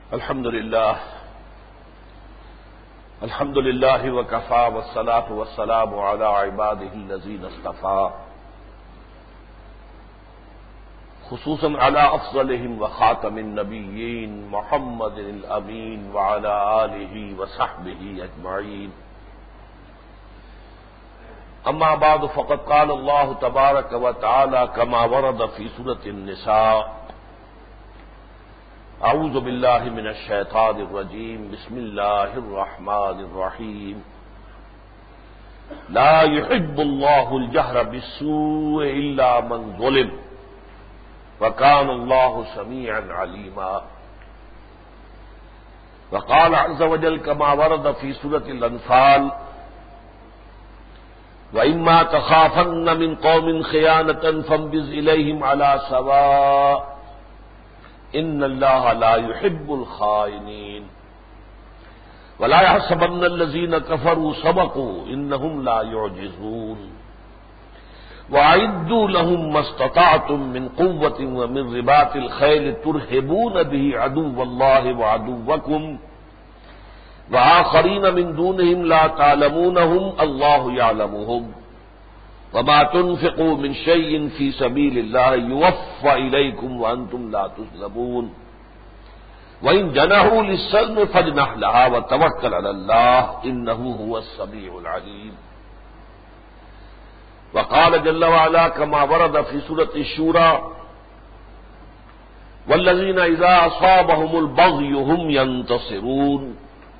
الحمد لله وكفى والصلاة والسلام على عباده الذين اصطفى خصوصا على أفضلهم وخاتم النبيين محمد الأمين وعلى آله وصحبه أجمعين. أما بعد فقد قال الله تبارك وتعالى كما ورد في سورة النساء: اعوذ باللہ من الشیطان الرجیم بسم اللہ الرحمن الرحیم لا يحب اللہ الجہر بالسوء الا من ظلم وکان اللہ سمیعا علیما. وقال عز وجل كما ورد في سورة الانفال: وإما تخافن من قوم خيانة فانبذ إليهم على سواء ان اللہ لا يحب الخائنین ولا يحسبن الذين كفروا سبقوا انهم لا يعجزون واعدوا لهم ما استطعتم من قوة ومن رباط الخيل ترهبون به عدو الله وعدوكم وآخرين من دونهم لا تعلمونهم الله يعلمهم وما تنفقوا من شيء في سبيل الله يوفى إليكم وأنتم لا تظلمون وإن جنحوا للسلم فاجنح لها وتوكل على الله إنه هو السميع العليم. وقال جل وعلا كما ورد في سورة الشورى: والذين إذا أصابهم البغي هم ينتصرون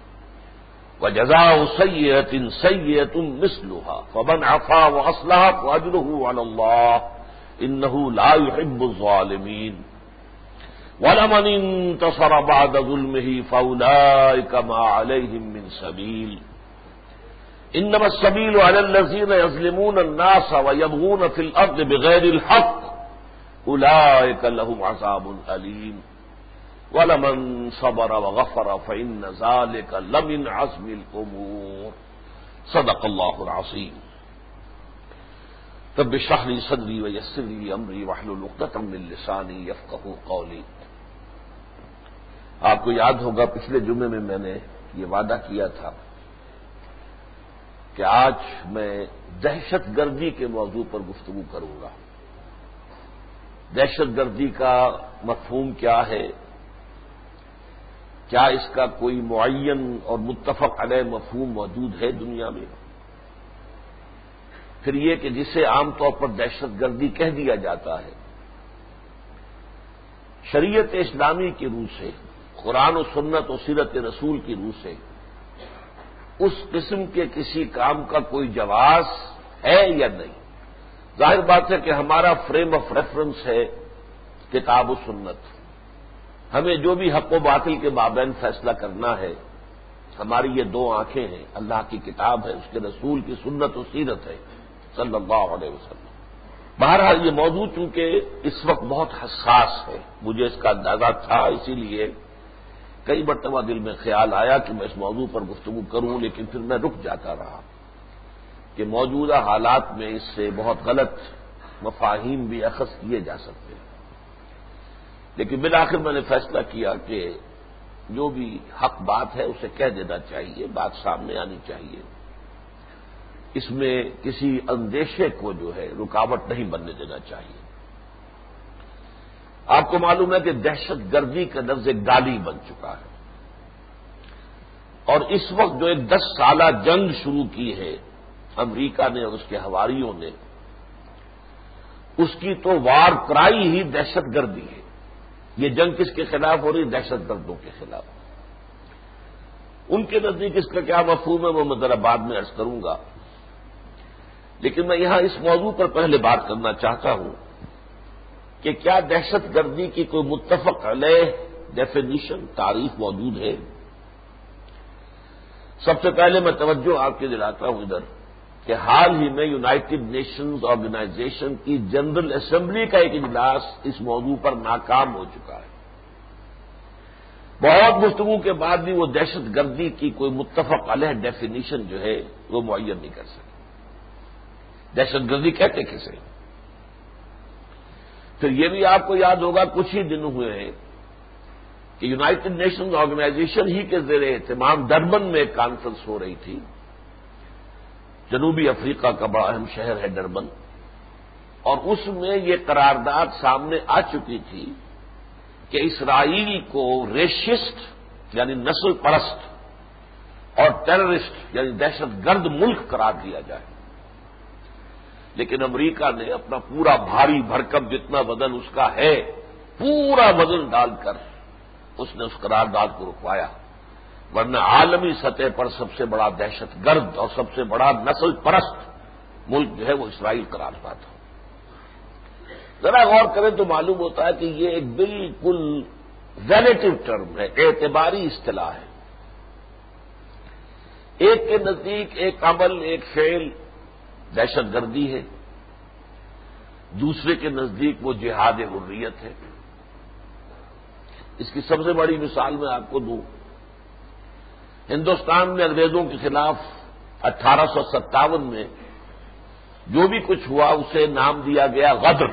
وجزاء سيئة سيئة مثلها فمن عفا وأصلح فأجره على الله إنه لا يحب الظالمين ولمن انتصر بعد ظلمه فأولئك ما عليهم من سبيل إنما السبيل على الذين يظلمون الناس ويبغون في الأرض بغير الحق أولئك لهم عذاب أليم وَلَمَنْ صَبَرَ وَغَفَرَ فَإِنَّ ذَلِكَ لَمِنْ عَزْمِ الْأُمُورِ. صدق اللہ العظیم. رب اشرح لي صدری ويسر لي أمری واحلل عقدۃ من لسانی یفقہوا قولی. آپ کو یاد ہوگا پچھلے جمعے میں میں نے یہ وعدہ کیا تھا کہ آج میں دہشت گردی کے موضوع پر گفتگو کروں گا. دہشت گردی کا مفہوم کیا ہے، کیا اس کا کوئی معین اور متفق علیہ مفہوم موجود ہے دنیا میں؟ پھر یہ کہ جسے عام طور پر دہشت گردی کہہ دیا جاتا ہے، شریعت اسلامی کی روح سے، قرآن و سنت و سیرت رسول کی روح سے اس قسم کے کسی کام کا کوئی جواز ہے یا نہیں. ظاہر بات ہے کہ ہمارا فریم آف ریفرنس ہے کتاب و سنت. ہمیں جو بھی حق و باطل کے مابین فیصلہ کرنا ہے، ہماری یہ دو آنکھیں ہیں، اللہ کی کتاب ہے، اس کے رسول کی سنت و سیرت ہے صلی اللہ علیہ وسلم. بہرحال یہ موضوع چونکہ اس وقت بہت حساس ہے، مجھے اس کا اندازہ تھا، اسی لیے کئی مرتبہ دل میں خیال آیا کہ میں اس موضوع پر گفتگو کروں، لیکن پھر میں رک جاتا رہا کہ موجودہ حالات میں اس سے بہت غلط مفاہیم بھی اخذ کیے جا سکتے ہیں. لیکن بالآخر میں نے فیصلہ کیا کہ جو بھی حق بات ہے اسے کہہ دینا چاہیے، بات سامنے آنی چاہیے. اس میں کسی اندیشے کو جو ہے رکاوٹ نہیں بننے دینا چاہیے. آپ کو معلوم ہے کہ دہشت گردی کا لفظ گالی بن چکا ہے، اور اس وقت جو ایک 10 سالہ جنگ شروع کی ہے امریکہ نے اور اس کے حواریوں نے، اس کی تو وار کرائی ہی دہشت گردی ہے. یہ جنگ کس کے خلاف ہو رہی؟ دہشت گردوں کے خلاف. ان کے نزدیک اس کا کیا مفہوم ہے وہ میں ذرا بعد میں عرض کروں گا، لیکن میں یہاں اس موضوع پر پہلے بات کرنا چاہتا ہوں کہ کیا دہشت گردی کی کوئی متفق علیہ ڈیفینیشن، تعریف موجود ہے؟ سب سے پہلے میں توجہ آپ کے دلاتا ہوں ادھر کہ حال ہی میں یونائٹڈ نیشنز آرگنائزیشن کی جنرل اسمبلی کا ایک اجلاس اس موضوع پر ناکام ہو چکا ہے. بہت گفتگو کے بعد بھی وہ دہشت گردی کی کوئی متفق علیہ ڈیفینیشن جو ہے وہ معین نہیں کر سکے. دہشت گردی کہتے کسے؟ پھر یہ بھی آپ کو یاد ہوگا کچھ ہی دن ہوئے ہیں کہ یونائٹڈ نیشنز آرگنائزیشن ہی کے زیر اہتمام ڈربن میں ایک کانفرنس ہو رہی تھی. جنوبی افریقہ کا بڑا اہم شہر ہے ڈربن، اور اس میں یہ قرارداد سامنے آ چکی تھی کہ اسرائیل کو ریشسٹ یعنی نسل پرست اور ٹیررسٹ یعنی دہشت گرد ملک قرار دیا جائے. لیکن امریکہ نے اپنا پورا بھاری بھرکم جتنا وزن اس کا ہے پورا وزن ڈال کر اس نے اس قرارداد کو رکوایا، ورنہ عالمی سطح پر سب سے بڑا دہشت گرد اور سب سے بڑا نسل پرست ملک جو ہے وہ اسرائیل قرار پاتا. ذرا غور کریں تو معلوم ہوتا ہے کہ یہ ایک بالکل ریلیٹو ٹرم ہے، اعتباری اصطلاح ہے. ایک کے نزدیک ایک عمل ایک فعل دہشت گردی ہے، دوسرے کے نزدیک وہ جہاد حریت ہے. اس کی سب سے بڑی مثال میں آپ کو دوں. ہندوستان میں انگریزوں کے خلاف 1857 میں جو بھی کچھ ہوا اسے نام دیا گیا غدر،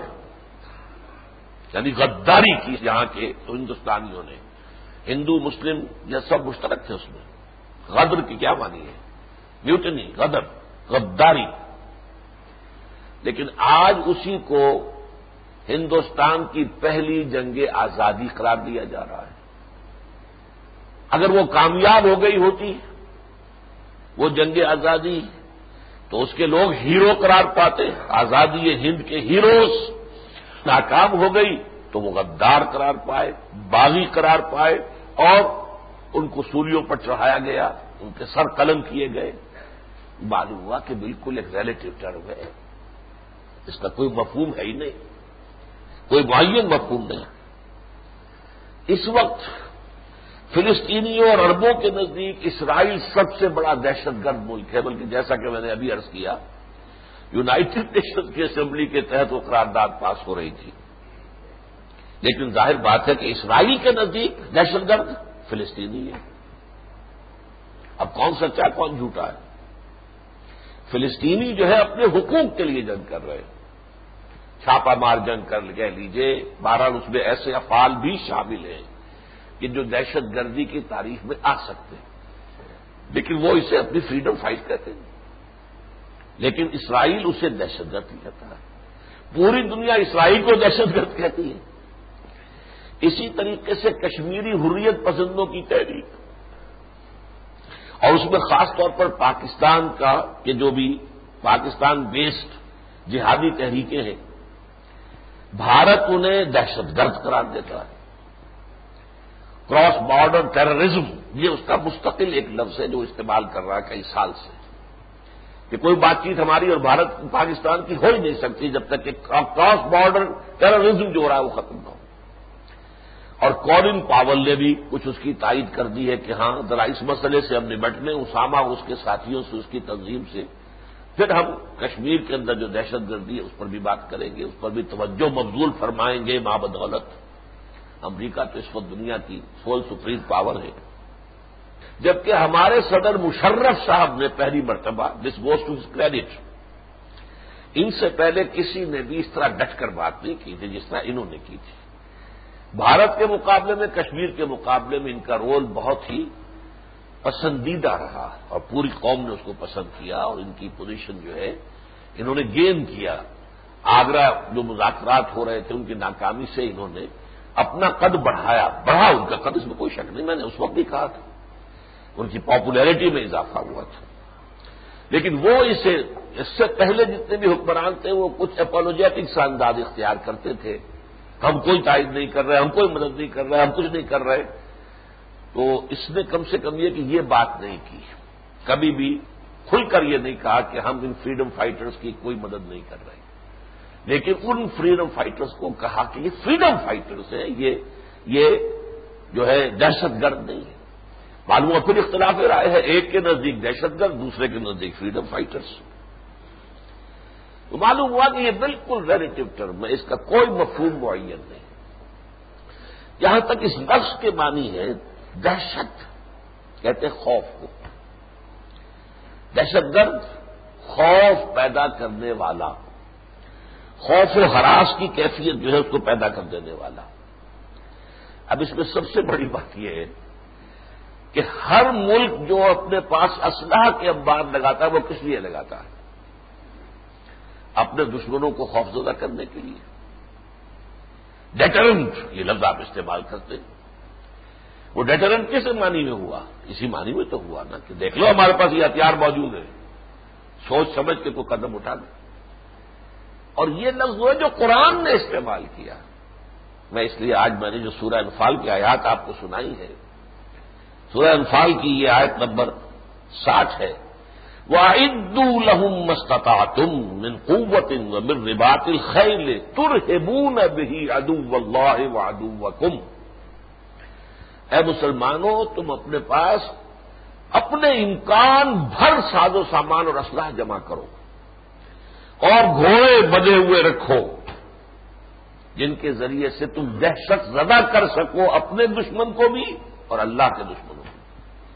یعنی غداری کی یہاں کے تو ہندوستانیوں نے. ہندو مسلم یہ سب مشترک تھے اس میں. غدر کی کیا معنی ہے؟ میوٹنی، غدر، غداری. لیکن آج اسی کو ہندوستان کی پہلی جنگ آزادی قرار دیا جا رہا ہے. اگر وہ کامیاب ہو گئی ہوتی وہ جنگ آزادی تو اس کے لوگ ہیرو قرار پاتے، آزادی ہند کے ہیروز. ناکام ہو گئی تو وہ غدار قرار پائے، باغی قرار پائے، اور ان کو سولیوں پر چڑھایا گیا، ان کے سر قلم کیے گئے. معلوم ہوا کہ بالکل ایک ریلیٹو ٹرم ہے، اس کا کوئی مفہوم ہے ہی نہیں، کوئی معین مفہوم نہیں. اس وقت فلسطینیوں اور عربوں کے نزدیک اسرائیل سب سے بڑا دہشت گرد ملک ہے، بلکہ جیسا کہ میں نے ابھی عرض کیا یونائٹڈ نیشنز کی اسمبلی کے تحت وہ قرارداد پاس ہو رہی تھی. لیکن ظاہر بات ہے کہ اسرائیل کے نزدیک دہشت گرد فلسطینی ہے. اب کون سچا کون جھوٹا ہے؟ فلسطینی جو ہے اپنے حقوق کے لیے جنگ کر رہے ہیں، چھاپا مار جنگ کر کہہ لیجیے. بہرحال اس میں ایسے افعال بھی شامل ہیں کہ جو دہشت گردی کی تاریخ میں آ سکتے ہیں، لیکن وہ اسے اپنی فریڈم فائٹ کہتے ہیں. لیکن اسرائیل اسے دہشت گرد کہتا ہے. پوری دنیا اسرائیل کو دہشت گرد کہتی ہے. اسی طریقے سے کشمیری حریت پسندوں کی تحریک، اور اس میں خاص طور پر پاکستان کا کہ جو بھی پاکستان بیسڈ جہادی تحریکیں ہیں، بھارت انہیں دہشت گرد قرار دیتا ہے. کراس بارڈر ٹیررزم یہ اس کا مستقل ایک لفظ ہے جو استعمال کر رہا ہے کئی سال سے، کہ کوئی بات چیت ہماری اور بھارت پاکستان کی ہو ہی نہیں سکتی جب تک کہ کراس بارڈر ٹیررزم جو ہو رہا ہے وہ ختم نہ ہو. اور کولن پاول نے بھی کچھ اس کی تائید کر دی ہے کہ ہاں ذرا اس مسئلے سے ہم نمٹ لیں، اسامہ اس کے ساتھیوں سے اس کی تنظیم سے، پھر ہم کشمیر کے اندر جو دہشت گردی ہے اس پر بھی بات کریں گے، اس پر بھی توجہ مبذول فرمائیں گے. مابدولت امریکہ تو اس وقت دنیا کی سول سپریم پاور ہے، جبکہ ہمارے صدر مشرف صاحب نے پہلی مرتبہ this goes to his credit, ان سے پہلے کسی نے بھی اس طرح ڈٹ کر بات نہیں کی تھی جس طرح انہوں نے کی تھی. بھارت کے مقابلے میں کشمیر کے مقابلے میں ان کا رول بہت ہی پسندیدہ رہا اور پوری قوم نے اس کو پسند کیا، اور ان کی پوزیشن جو ہے انہوں نے گین کیا. آگرہ جو مذاکرات ہو رہے تھے ان کی ناکامی سے انہوں نے اپنا قد بڑھا ان کا قد، اس میں کوئی شک نہیں، میں نے اس وقت بھی کہا تھا ان کی پاپولیرٹی میں اضافہ ہوا تھا. لیکن وہ اس سے پہلے جتنے بھی حکمران تھے وہ کچھ اپولوجیٹک سا انداز اختیار کرتے تھے، ہم کوئی تائید نہیں کر رہے، ہم کوئی مدد نہیں کر رہے، ہم کچھ نہیں کر رہے. تو اس نے کم سے کم یہ کہ یہ بات نہیں کی، کبھی بھی کھل کر یہ نہیں کہا کہ ہم ان فریڈم فائٹرز کی کوئی مدد نہیں کر رہے، لیکن ان فریڈم فائٹرز کو کہا کہ یہ فریڈم فائٹرز ہیں، یہ جو ہے دہشت گرد نہیں ہے. معلوم ہے پھر اختلاف رائے ہے، ایک کے نزدیک دہشت گرد، دوسرے کے نزدیک فریڈم فائٹرز. تو معلوم ہوا کہ یہ بالکل ریلیٹو ٹرم ہے، اس کا کوئی مفہوم معین نہیں. یہاں تک اس لفظ کے معنی ہے دہشت، کہتے خوف کو. دہشت گرد خوف پیدا کرنے والا، خوف و ہراس کی کیفیت جو ہے اس کو پیدا کر دینے والا. اب اس میں سب سے بڑی بات یہ ہے کہ ہر ملک جو اپنے پاس اسلحہ کے انبار لگاتا ہے وہ کس لیے لگاتا ہے؟ اپنے دشمنوں کو خوفزدہ کرنے کے لیے. ڈیٹرنٹ یہ لفظ آپ استعمال کرتے ہیں. وہ ڈیٹرنٹ کس معنی میں ہوا؟ اسی معنی میں تو ہوا نا کہ دیکھ لو ہمارے پاس یہ ہتھیار موجود ہے، سوچ سمجھ کے کوئی قدم اٹھا دیں. اور یہ لفظ وہ ہے جو قرآن نے استعمال کیا. میں اس لیے آج میں نے جو سورہ انفال کی آیات آپ کو سنائی ہے، سورہ انفال کی یہ آیت نمبر 60 ہے. وَأَعِدُّوا لَهُم مَّا اسْتَطَعْتُم مِّن قُوَّةٍ وَمِن رِّبَاطِ الْخَيْلِ تُرْهِبُونَ بِهِ عَدُوَّ اللَّهِ وَعَدُوَّكُمْ. اے مسلمانوں، تم اپنے پاس اپنے امکان بھر ساز و سامان اور اسلحہ جمع کرو اور گھوڑے بدے ہوئے رکھو جن کے ذریعے سے تم دہشت زدہ کر سکو اپنے دشمن کو بھی اور اللہ کے دشمنوں کو،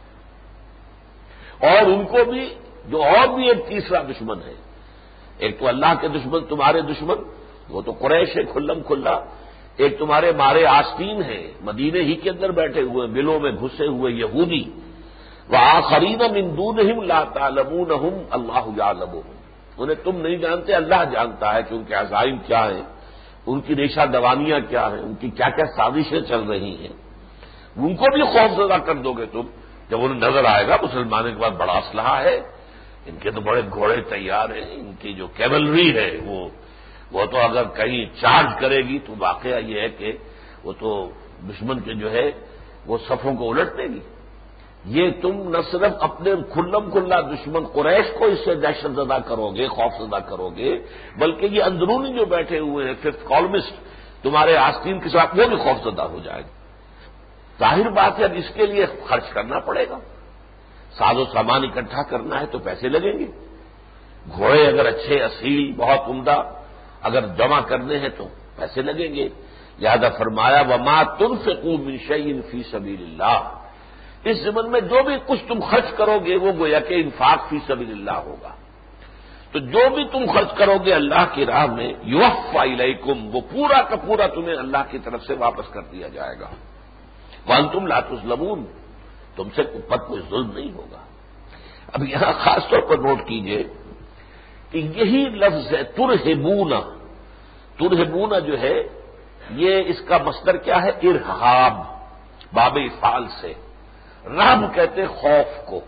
اور ان کو بھی جو اور بھی ایک تیسرا دشمن ہے. ایک تو اللہ کے دشمن تمہارے دشمن وہ تو قریش ہے کھلم کھلا، ایک تمہارے مارے آستین ہیں مدینے ہی کے اندر بیٹھے ہوئے بلوں میں گھسے ہوئے یہودی. وآخرین من دونہم لا تعلمونہم اللہ یعلمہم. انہیں تم نہیں جانتے، اللہ جانتا ہے کہ ان کے عزائم کیا ہیں، ان کی ریشہ دوانیاں کیا ہیں، ان کی کیا کیا سازشیں چل رہی ہیں. ان کو بھی خوف زدہ کر دو گے تم جب انہیں نظر آئے گا مسلمانوں کے پاس بڑا اسلحہ ہے، ان کے تو بڑے گھوڑے تیار ہیں، ان کی جو کیولری ہے وہ تو اگر کہیں چارج کرے گی تو واقعہ یہ ہے کہ وہ تو دشمن کے جو ہے وہ صفوں کو الٹ دے گی. یہ تم نہ صرف اپنے کھلم کھلا دشمن قریش کو اس سے دہشت زدہ کرو گے، خوف زدہ کرو گے، بلکہ یہ اندرونی جو بیٹھے ہوئے ہیں ففتھ کالمسٹ تمہارے آستین کے ساتھ وہ بھی خوف زدہ ہو جائے گا. ظاہر بات ہے اب اس کے لیے خرچ کرنا پڑے گا. ساز و سامان اکٹھا کرنا ہے تو پیسے لگیں گے. گھوڑے اگر اچھے اصیل بہت عمدہ اگر جمع کرنے ہیں تو پیسے لگیں گے. لہذا فرمایا وما تنفقوا من شیء فی سبیل اللہ. اس زمن میں جو بھی کچھ تم خرچ کرو گے وہ گویا کہ انفاق فی سبیل اللہ ہوگا. تو جو بھی تم خرچ کرو گے اللہ کی راہ میں یوفی الیکم، وہ پورا کا پورا تمہیں اللہ کی طرف سے واپس کر دیا جائے گا. وانتم لا تظلمون، تم سے پر کوئی ظلم نہیں ہوگا. اب یہاں خاص طور پر نوٹ کیجئے کہ یہی لفظ ہے ترہبونا. ترہبونا جو ہے یہ اس کا مصدر کیا ہے؟ ارہاب، باب افعال سے. رہب کہتے ہیں خوف کو،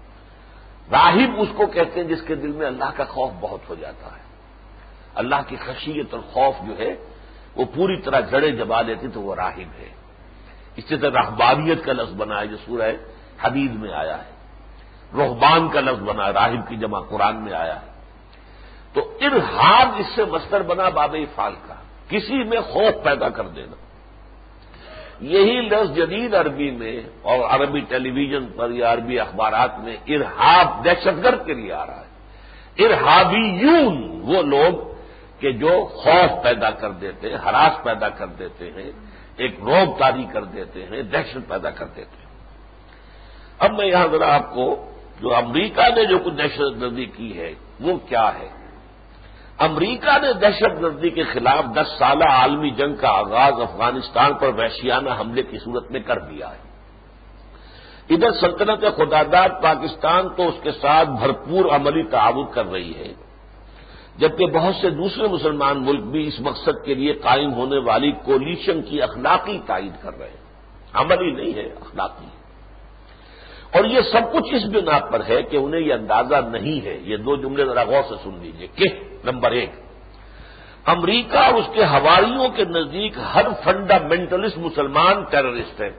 راہب اس کو کہتے ہیں جس کے دل میں اللہ کا خوف بہت ہو جاتا ہے. اللہ کی خشیت اور خوف جو ہے وہ پوری طرح جڑیں جما لیتی تو وہ راہب ہے. اسی طرح رہبانیت کا لفظ بنا ہے جو سورہ حدید میں آیا ہے. رہبان کا لفظ بنا ہے، راہب کی جمع قرآن میں آیا ہے. تو ارہاب اس سے مصدر بنا باب افعال کا، کسی میں خوف پیدا کر دینا. یہی لفظ جدید عربی میں اور عربی ٹیلی ویژن پر یا عربی اخبارات میں ارہاب دہشت گرد کے لیے آ رہا ہے. ارہابیون وہ لوگ کہ جو خوف پیدا کر دیتے ہیں، ہراس پیدا کر دیتے ہیں، ایک رعب طاری کر دیتے ہیں، دہشت پیدا کر دیتے ہیں. اب میں یہاں ذرا آپ کو جو امریکہ نے جو کچھ دہشت گردی کی ہے وہ کیا ہے. امریکہ نے دہشت گردی کے خلاف 10 سالہ عالمی جنگ کا آغاز افغانستان پر وحشیانہ حملے کی صورت میں کر دیا ہے. ادھر سلطنت خداداد پاکستان تو اس کے ساتھ بھرپور عملی تعاون کر رہی ہے، جبکہ بہت سے دوسرے مسلمان ملک بھی اس مقصد کے لیے قائم ہونے والی کولیشن کی اخلاقی تائید کر رہے ہیں. عملی نہیں ہے، اخلاقی. اور یہ سب کچھ اس بنا پر ہے کہ انہیں یہ اندازہ نہیں ہے. یہ دو جملے ذرا غور سے سن لیجیے کہ نمبر 1، امریکہ اور اس کے حواریوں کے نزدیک ہر فنڈامنٹلسٹ مسلمان ٹیررسٹ ہے.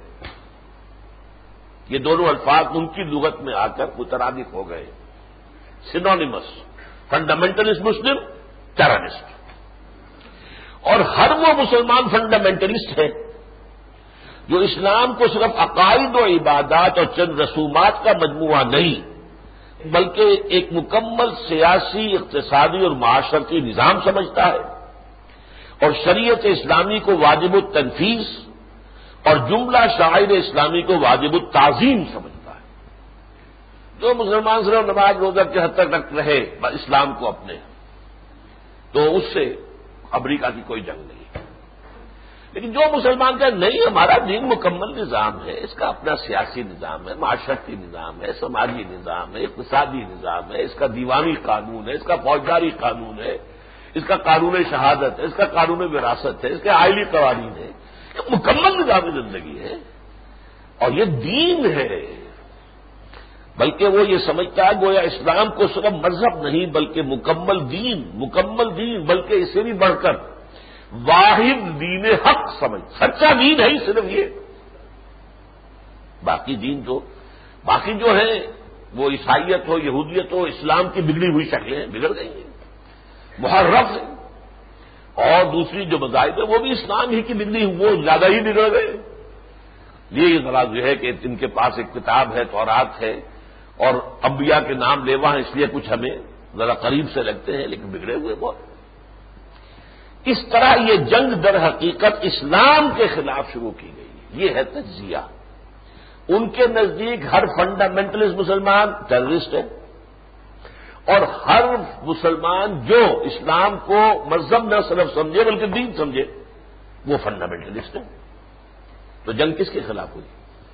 یہ دونوں الفاظ ان کی لغت میں آ کر مترادف ہو گئے، سینونیمس. فنڈامنٹلسٹ مسلم، ٹیررسٹ. اور ہر وہ مسلمان فنڈامنٹلسٹ ہے جو اسلام کو صرف عقائد و عبادات اور چند رسومات کا مجموعہ نہیں بلکہ ایک مکمل سیاسی، اقتصادی اور معاشرتی نظام سمجھتا ہے، اور شریعت اسلامی کو واجب التنفیذ اور جملہ شعائر اسلامی کو واجب التعظیم سمجھتا ہے. جو مسلمان صرف نماز روزہ کے حد تک رکھ رہے اسلام کو اپنے، تو اس سے امریکہ کی کوئی جنگ نہیں. لیکن جو مسلمان کہے نہیں ہمارا دین مکمل نظام ہے، اس کا اپنا سیاسی نظام ہے، معاشرتی نظام ہے، سماجی نظام ہے، اقتصادی نظام ہے، اس کا دیوانی قانون ہے، اس کا فوجداری قانون ہے، اس کا قانون شہادت ہے، اس کا قانون وراثت ہے، اس کے آئلی قوانین ہے، یہ مکمل نظام زندگی ہے اور یہ دین ہے۔ بلکہ وہ یہ سمجھتا ہے گویا اسلام کو صرف مذہب نہیں بلکہ مکمل دین بلکہ اس سے بھی بڑھ کر واحد دین حق سمجھ، سچا دین ہے ہی صرف یہ۔ باقی جو ہے وہ عیسائیت ہو، یہودیت ہو، اسلام کی بگڑی ہوئی شکلیں بگڑ گئی ہیں، محرف ہے، اور دوسری جو مذاہب ہے وہ بھی اسلام ہی کی بگڑی وہ زیادہ ہی بگڑ گئے۔ یہ غرض یہ ہے کہ ان کے پاس ایک کتاب ہے، تورات ہے، اور انبیاء کے نام لیوا ہیں، اس لیے کچھ ہمیں ذرا قریب سے لگتے ہیں لیکن بگڑے ہوئے بہت۔ اس طرح یہ جنگ در حقیقت اسلام کے خلاف شروع کی گئی، یہ ہے تجزیہ۔ ان کے نزدیک ہر فنڈامنٹلسٹ مسلمان ٹیررسٹ ہے، اور ہر مسلمان جو اسلام کو مذہب نہ صرف سمجھے بلکہ دین سمجھے وہ فنڈامنٹلسٹ ہے۔ تو جنگ کس کے خلاف ہوئی؟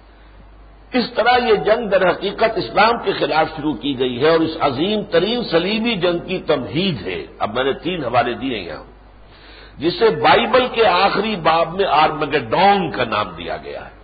اس طرح یہ جنگ در حقیقت اسلام کے خلاف شروع کی گئی ہے، اور اس عظیم ترین صلیبی جنگ کی تمہید ہے۔ اب میں نے 3 حوالے دیے یہاں، جسے بائبل کے آخری باب میں آرمگیڈون کا نام دیا گیا ہے۔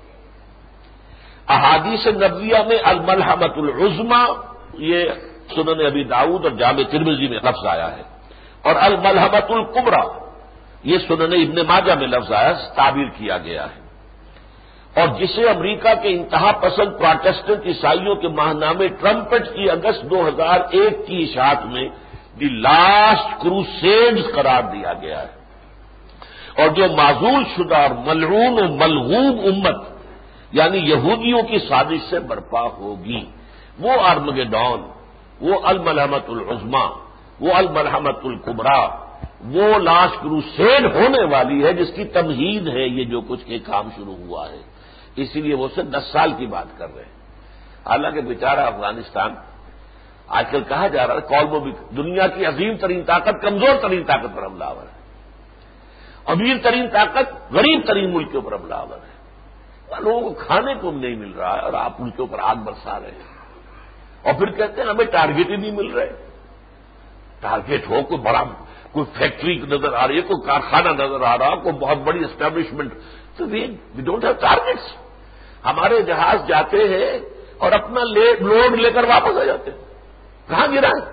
احادیث نبویہ میں الملحمۃ العظمی، یہ سنن ابی داؤد اور جامع ترمذی میں لفظ آیا ہے، اور الملحمۃ الکبریٰ یہ سنن ابن ماجہ میں لفظ آیا، تعبیر کیا گیا ہے، اور جسے امریکہ کے انتہا پسند پروٹسٹنٹ عیسائیوں کے ماہنامے ٹرمپٹ کی اگست 2001 کی اشاعت میں دی لاسٹ کروسیڈز قرار دیا گیا ہے، اور جو معزول شدہ اور ملعون و ملغوب امت یعنی یہودیوں کی سازش سے برپا ہوگی، وہ آرمگیڈون، وہ الملحمۃ العظمی، وہ الملحمۃ الکبریٰ، وہ لاسٹ کروسیڈ ہونے والی ہے جس کی تمہید ہے یہ جو کچھ کے کام شروع ہوا ہے۔ اسی لیے وہ سے 10 سال کی بات کر رہے ہیں۔ حالانکہ بیچارہ افغانستان آج کل کہا جا رہا ہے کالموں بھی دنیا کی عظیم ترین طاقت کمزور ترین طاقت پر حملہ آور ہے، امیر ترین طاقت غریب ترین ملکوں پر حملہ آور ہے، لوگوں کو کھانے کو نہیں مل رہا ہے اور آپ ان کے اوپر آگ برسا رہے ہیں، اور پھر کہتے ہیں ہمیں ٹارگیٹ ہی نہیں مل رہے۔ ٹارگیٹ ہو کوئی بڑا، کوئی فیکٹری نظر آ رہی ہے، کوئی کارخانہ نظر آ رہا، کوئی بہت بڑی اسٹیبلشمنٹ، تو وی ڈونٹ ہیو ٹارگیٹس۔ ہمارے جہاز جاتے ہیں اور اپنا لوڈ لے کر واپس آ جاتے ہیں، کہاں گرا ہے؟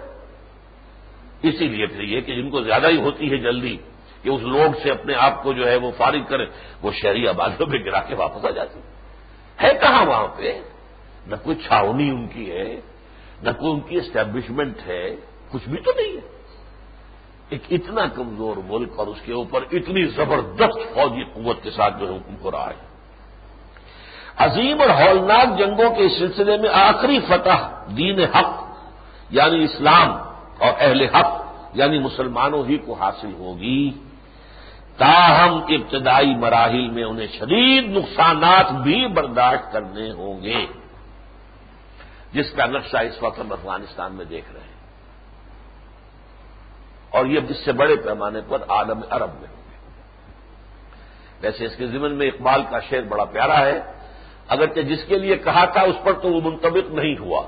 اسی لیے پھر یہ کہ جن کو زیادہ ہی ہوتی ہے جلدی کہ اس لوڈ سے اپنے آپ کو جو ہے وہ فارغ کرے، وہ شہری آبادیوں پہ گرا کے واپس آ جاتی ہے کہاں وہاں پہ؟ نہ کوئی چھاونی ان کی ہے، نہ کوئی ان کی اسٹیبلشمنٹ ہے، کچھ بھی تو نہیں ہے۔ ایک اتنا کمزور ملک اور اس کے اوپر اتنی زبردست فوجی قوت کے ساتھ جو ہے حکم ہو رہا ہے۔ عظیم اور ہولناک جنگوں کے سلسلے میں آخری فتح دین حق یعنی اسلام اور اہل حق یعنی مسلمانوں ہی کو حاصل ہوگی، تاہم ابتدائی مراحل میں انہیں شدید نقصانات بھی برداشت کرنے ہوں گے، جس کا نقشہ اس وقت ہم افغانستان میں دیکھ رہے ہیں، اور یہ جس سے بڑے پیمانے پر عالم عرب میں ہوں گے۔ ویسے اس کے ضمن میں اقبال کا شعر بڑا پیارا ہے، اگرچہ جس کے لیے کہا تھا اس پر تو وہ منطبق نہیں ہوا۔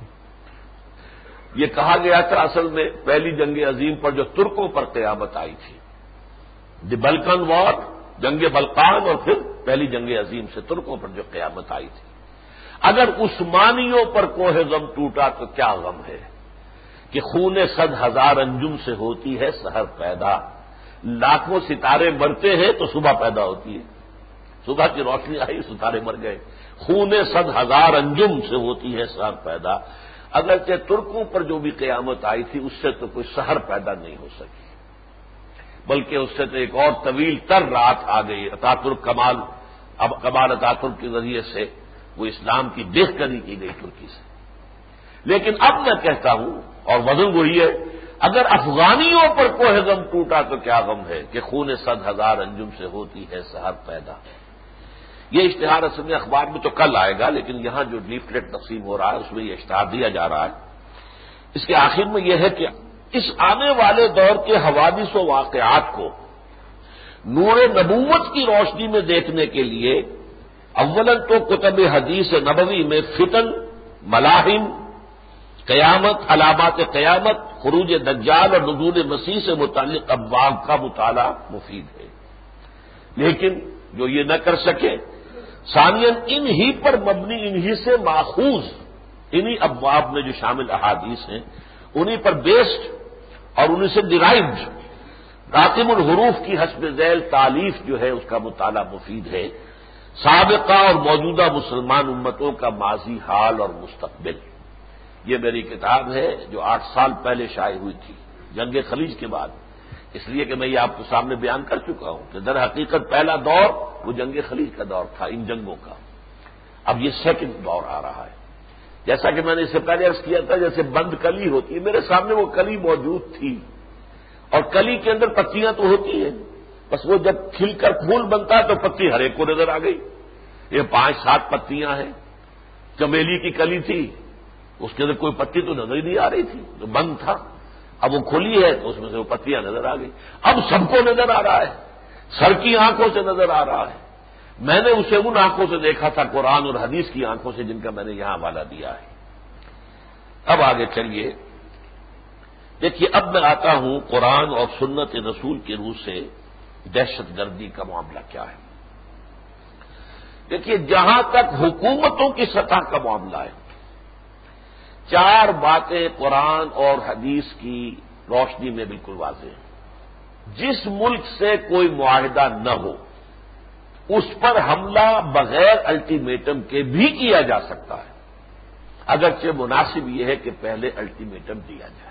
یہ کہا گیا تھا اصل میں پہلی جنگ عظیم پر جو ترکوں پر قیامت آئی تھی، دی بلکن وار، جنگ بلقان، اور پھر پہلی جنگ عظیم سے ترکوں پر جو قیامت آئی تھی۔ اگر عثمانیوں پر کوہ غم ٹوٹا تو کیا غم ہے کہ خون 100,000 انجم سے ہوتی ہے سحر پیدا، لاکھوں ستارے مرتے ہیں تو صبح پیدا ہوتی ہے، صبح کی روشنی آئی ستارے مر گئے، خون 100,000 انجم سے ہوتی ہے سحر پیدا۔ اگرچہ ترکوں پر جو بھی قیامت آئی تھی اس سے تو کوئی سحر پیدا نہیں ہو سکی، بلکہ اس سے تو ایک اور طویل تر رات آ گئی۔ اتاترک کمال اتاترک کے ذریعے سے وہ اسلام کی دیکھ کری کی گئی ترکی سے۔ لیکن اب میں کہتا ہوں، اور وزن وہی ہے، اگر افغانیوں پر کوہ غم ٹوٹا تو کیا غم ہے کہ خون 100,000 انجم سے ہوتی ہے سحر پیدا۔ یہ اشتہار اصل میں اخبار میں تو کل آئے گا، لیکن یہاں جو لیفلیٹ تقسیم ہو رہا ہے اس میں یہ اشتہار دیا جا رہا ہے۔ اس کے آخر میں یہ ہے کہ اس آنے والے دور کے حوادث و واقعات کو نور نبوت کی روشنی میں دیکھنے کے لیے اولاً تو کتب حدیث نبوی میں فتن، ملاحم، قیامت، علامات قیامت، خروج دجال اور نزول مسیح سے متعلق ابواب کا مطالعہ مفید ہے، لیکن جو یہ نہ کر سکے، ثانیاً انہی پر مبنی، انہی سے ماخوذ، انہی ابواب میں جو شامل احادیث ہیں انہی پر بیسڈ اور انہی سے ڈرائیوڈ راقم الحروف کی حسب ذیل تالیف جو ہے اس کا مطالعہ مفید ہے، سابقہ اور موجودہ مسلمان امتوں کا ماضی، حال اور مستقبل۔ یہ میری کتاب ہے جو 8 سال پہلے شائع ہوئی تھی جنگ خلیج کے بعد، اس لیے کہ میں یہ آپ کو سامنے بیان کر چکا ہوں کہ در حقیقت پہلا دور وہ جنگ خلیج کا دور تھا، ان جنگوں کا۔ اب یہ سیکنڈ دور آ رہا ہے، جیسا کہ میں نے اس سے پہلے عرض کیا تھا، جیسے بند کلی ہوتی ہے، میرے سامنے وہ کلی موجود تھی، اور کلی کے اندر پتیاں تو ہوتی ہیں، بس وہ جب کھل کر پھول بنتا ہے تو پتی ہر ایک کو نظر آ گئی۔ یہ 5-7 پتیاں ہیں، چمیلی کی کلی تھی، اس کے اندر کوئی پتی تو نظر ہی نہیں آ رہی تھی، تو بند تھا، اب وہ کھلی ہے تو اس میں سے وہ پتیاں نظر آ گئی۔ اب سب کو نظر آ رہا ہے، سر کی آنکھوں سے نظر آ رہا ہے۔ میں نے اسے ان آنکھوں سے دیکھا تھا، قرآن اور حدیث کی آنکھوں سے، جن کا میں نے یہاں حوالہ دیا ہے۔ اب آگے چلیے، دیکھیے اب میں آتا ہوں قرآن اور سنت رسول کی روح سے دہشت گردی کا معاملہ کیا ہے۔ دیکھیے جہاں تک حکومتوں کی سطح کا معاملہ ہے، 4 باتیں قرآن اور حدیث کی روشنی میں بالکل واضح ہیں۔ جس ملک سے کوئی معاہدہ نہ ہو اس پر حملہ بغیر الٹیمیٹم کے بھی کیا جا سکتا ہے، اگرچہ مناسب یہ ہے کہ پہلے الٹیمیٹم دیا جائے۔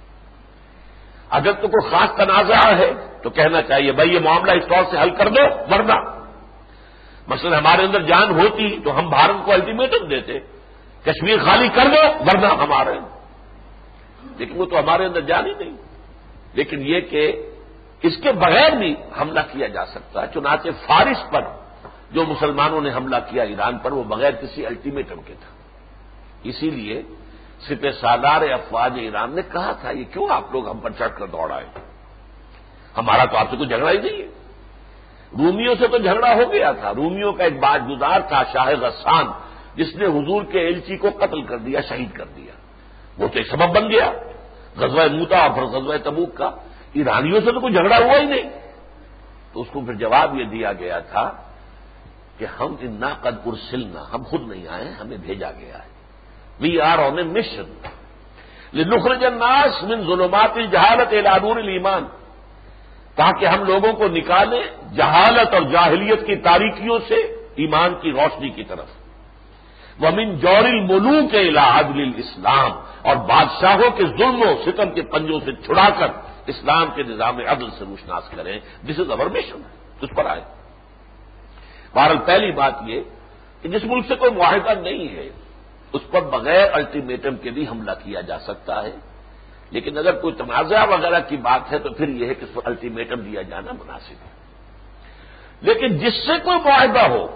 اگر تو کوئی خاص تنازع ہے تو کہنا چاہیے بھائی یہ معاملہ اس طور سے حل کر دو، ورنہ مثلا ہمارے اندر جان ہوتی تو ہم بھارت کو الٹیمیٹم دیتے، کشمیر خالی کر دو ورنہ ہمارے، لیکن وہ تو ہمارے اندر جان ہی نہیں۔ لیکن یہ کہ اس کے بغیر بھی حملہ کیا جا سکتا ہے، چنانچہ فارس پر جو مسلمانوں نے حملہ کیا ایران پر، وہ بغیر کسی الٹیمیٹم کے تھا۔ اسی لیے سپہ سالار افواج ایران نے کہا تھا یہ کیوں آپ لوگ ہم پر چڑھ کر دوڑائے، ہمارا تو آپ سے کوئی جھگڑا ہی نہیں ہے۔ رومیوں سے تو جھگڑا ہو گیا تھا، رومیوں کا ایک باجگزار تھا شاہ غسان، جس نے حضور کے ایلچی کو قتل کر دیا، شہید کر دیا، وہ تو ایک سبب بن گیا غزوہ موتا اور پھر غزوہ تبوک کا۔ ایرانیوں سے تو کوئی جھگڑا ہوا ہی نہیں، تو اس کو پھر جواب یہ دیا گیا تھا کہ ہم انا قد ارسلنا، ہم خود نہیں آئے، ہمیں بھیجا گیا ہے۔ We are on a mission لنخرج الناس من ظلمات الجہالت الی نور الایمان، تاکہ ہم لوگوں کو نکالیں جہالت اور جاہلیت کی تاریکیوں سے ایمان کی روشنی کی طرف، ومن جور الملوک الی عدل الاسلام، اور بادشاہوں کے ظلم و ستم کے پنجوں سے چھڑا کر اسلام کے نظام عدل سے روشناس کریں۔ دس از اوور مشن، اس پر آئے۔ بہرحال پہلی بات یہ کہ جس ملک سے کوئی معاہدہ نہیں ہے اس پر بغیر الٹیمیٹم کے بھی حملہ کیا جا سکتا ہے، لیکن اگر کوئی تنازع وغیرہ کی بات ہے تو پھر یہ ہے کہ اس پر الٹیمیٹم دیا جانا مناسب ہے۔ لیکن جس سے کوئی معاہدہ ہو،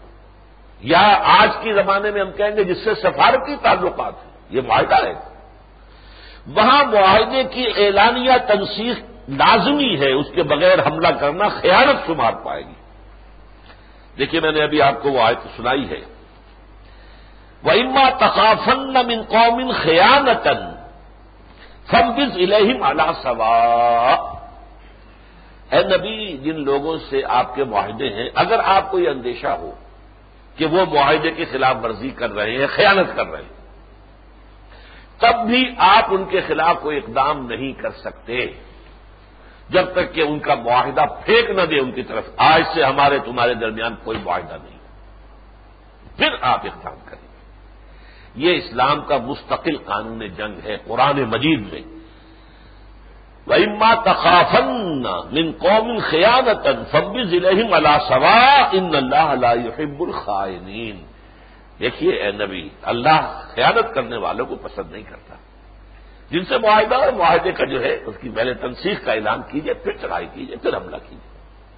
یا آج کے زمانے میں ہم کہیں گے جس سے سفارتی تعلقات ہیں، یہ معاہدہ ہے، وہاں معاہدے کی اعلانیہ تنسیخ لازمی ہے، اس کے بغیر حملہ کرنا خیانت شمار پائے گی۔ دیکھیے میں نے ابھی آپ کو وہ آیت سنائی ہے، وَإِمَّا تَخَافَنَّ مِنْ قَوْمٍ خِيَانَةً فَانبِذْ إِلَيْهِمْ عَلَىٰ سَوَاءٍ۔ اے نبی، جن لوگوں سے آپ کے معاہدے ہیں، اگر آپ کو یہ اندیشہ ہو کہ وہ معاہدے کی خلاف ورزی کر رہے ہیں، خیانت کر رہے ہیں، تب بھی آپ ان کے خلاف کوئی اقدام نہیں کر سکتے جب تک کہ ان کا معاہدہ پھینک نہ دے ان کی طرف، آج سے ہمارے تمہارے درمیان کوئی معاہدہ نہیں، پھر آپ اقدام کریں۔ یہ اسلام کا مستقل قانون جنگ ہے قرآن مجید میں۔ وَإِمَّا تَخَافَنَّ مِنْ قَوْمٍ خِيَانَةً فَانبِذْ إِلَيْهِمْ عَلَىٰ سَوَاءٍ إِنَّ اللَّهَ لَا يُحِبُّ الْخَائِنِينَ۔ دیکھیے اے نبی، اللہ خیانت کرنے والوں کو پسند نہیں کرتا۔ جن سے معاہدہ ہے، معاہدے کا جو ہے اس کی پہلے تنسیخ کا اعلان کیجئے، پھر چڑھائی کیجئے، پھر حملہ کیجئے۔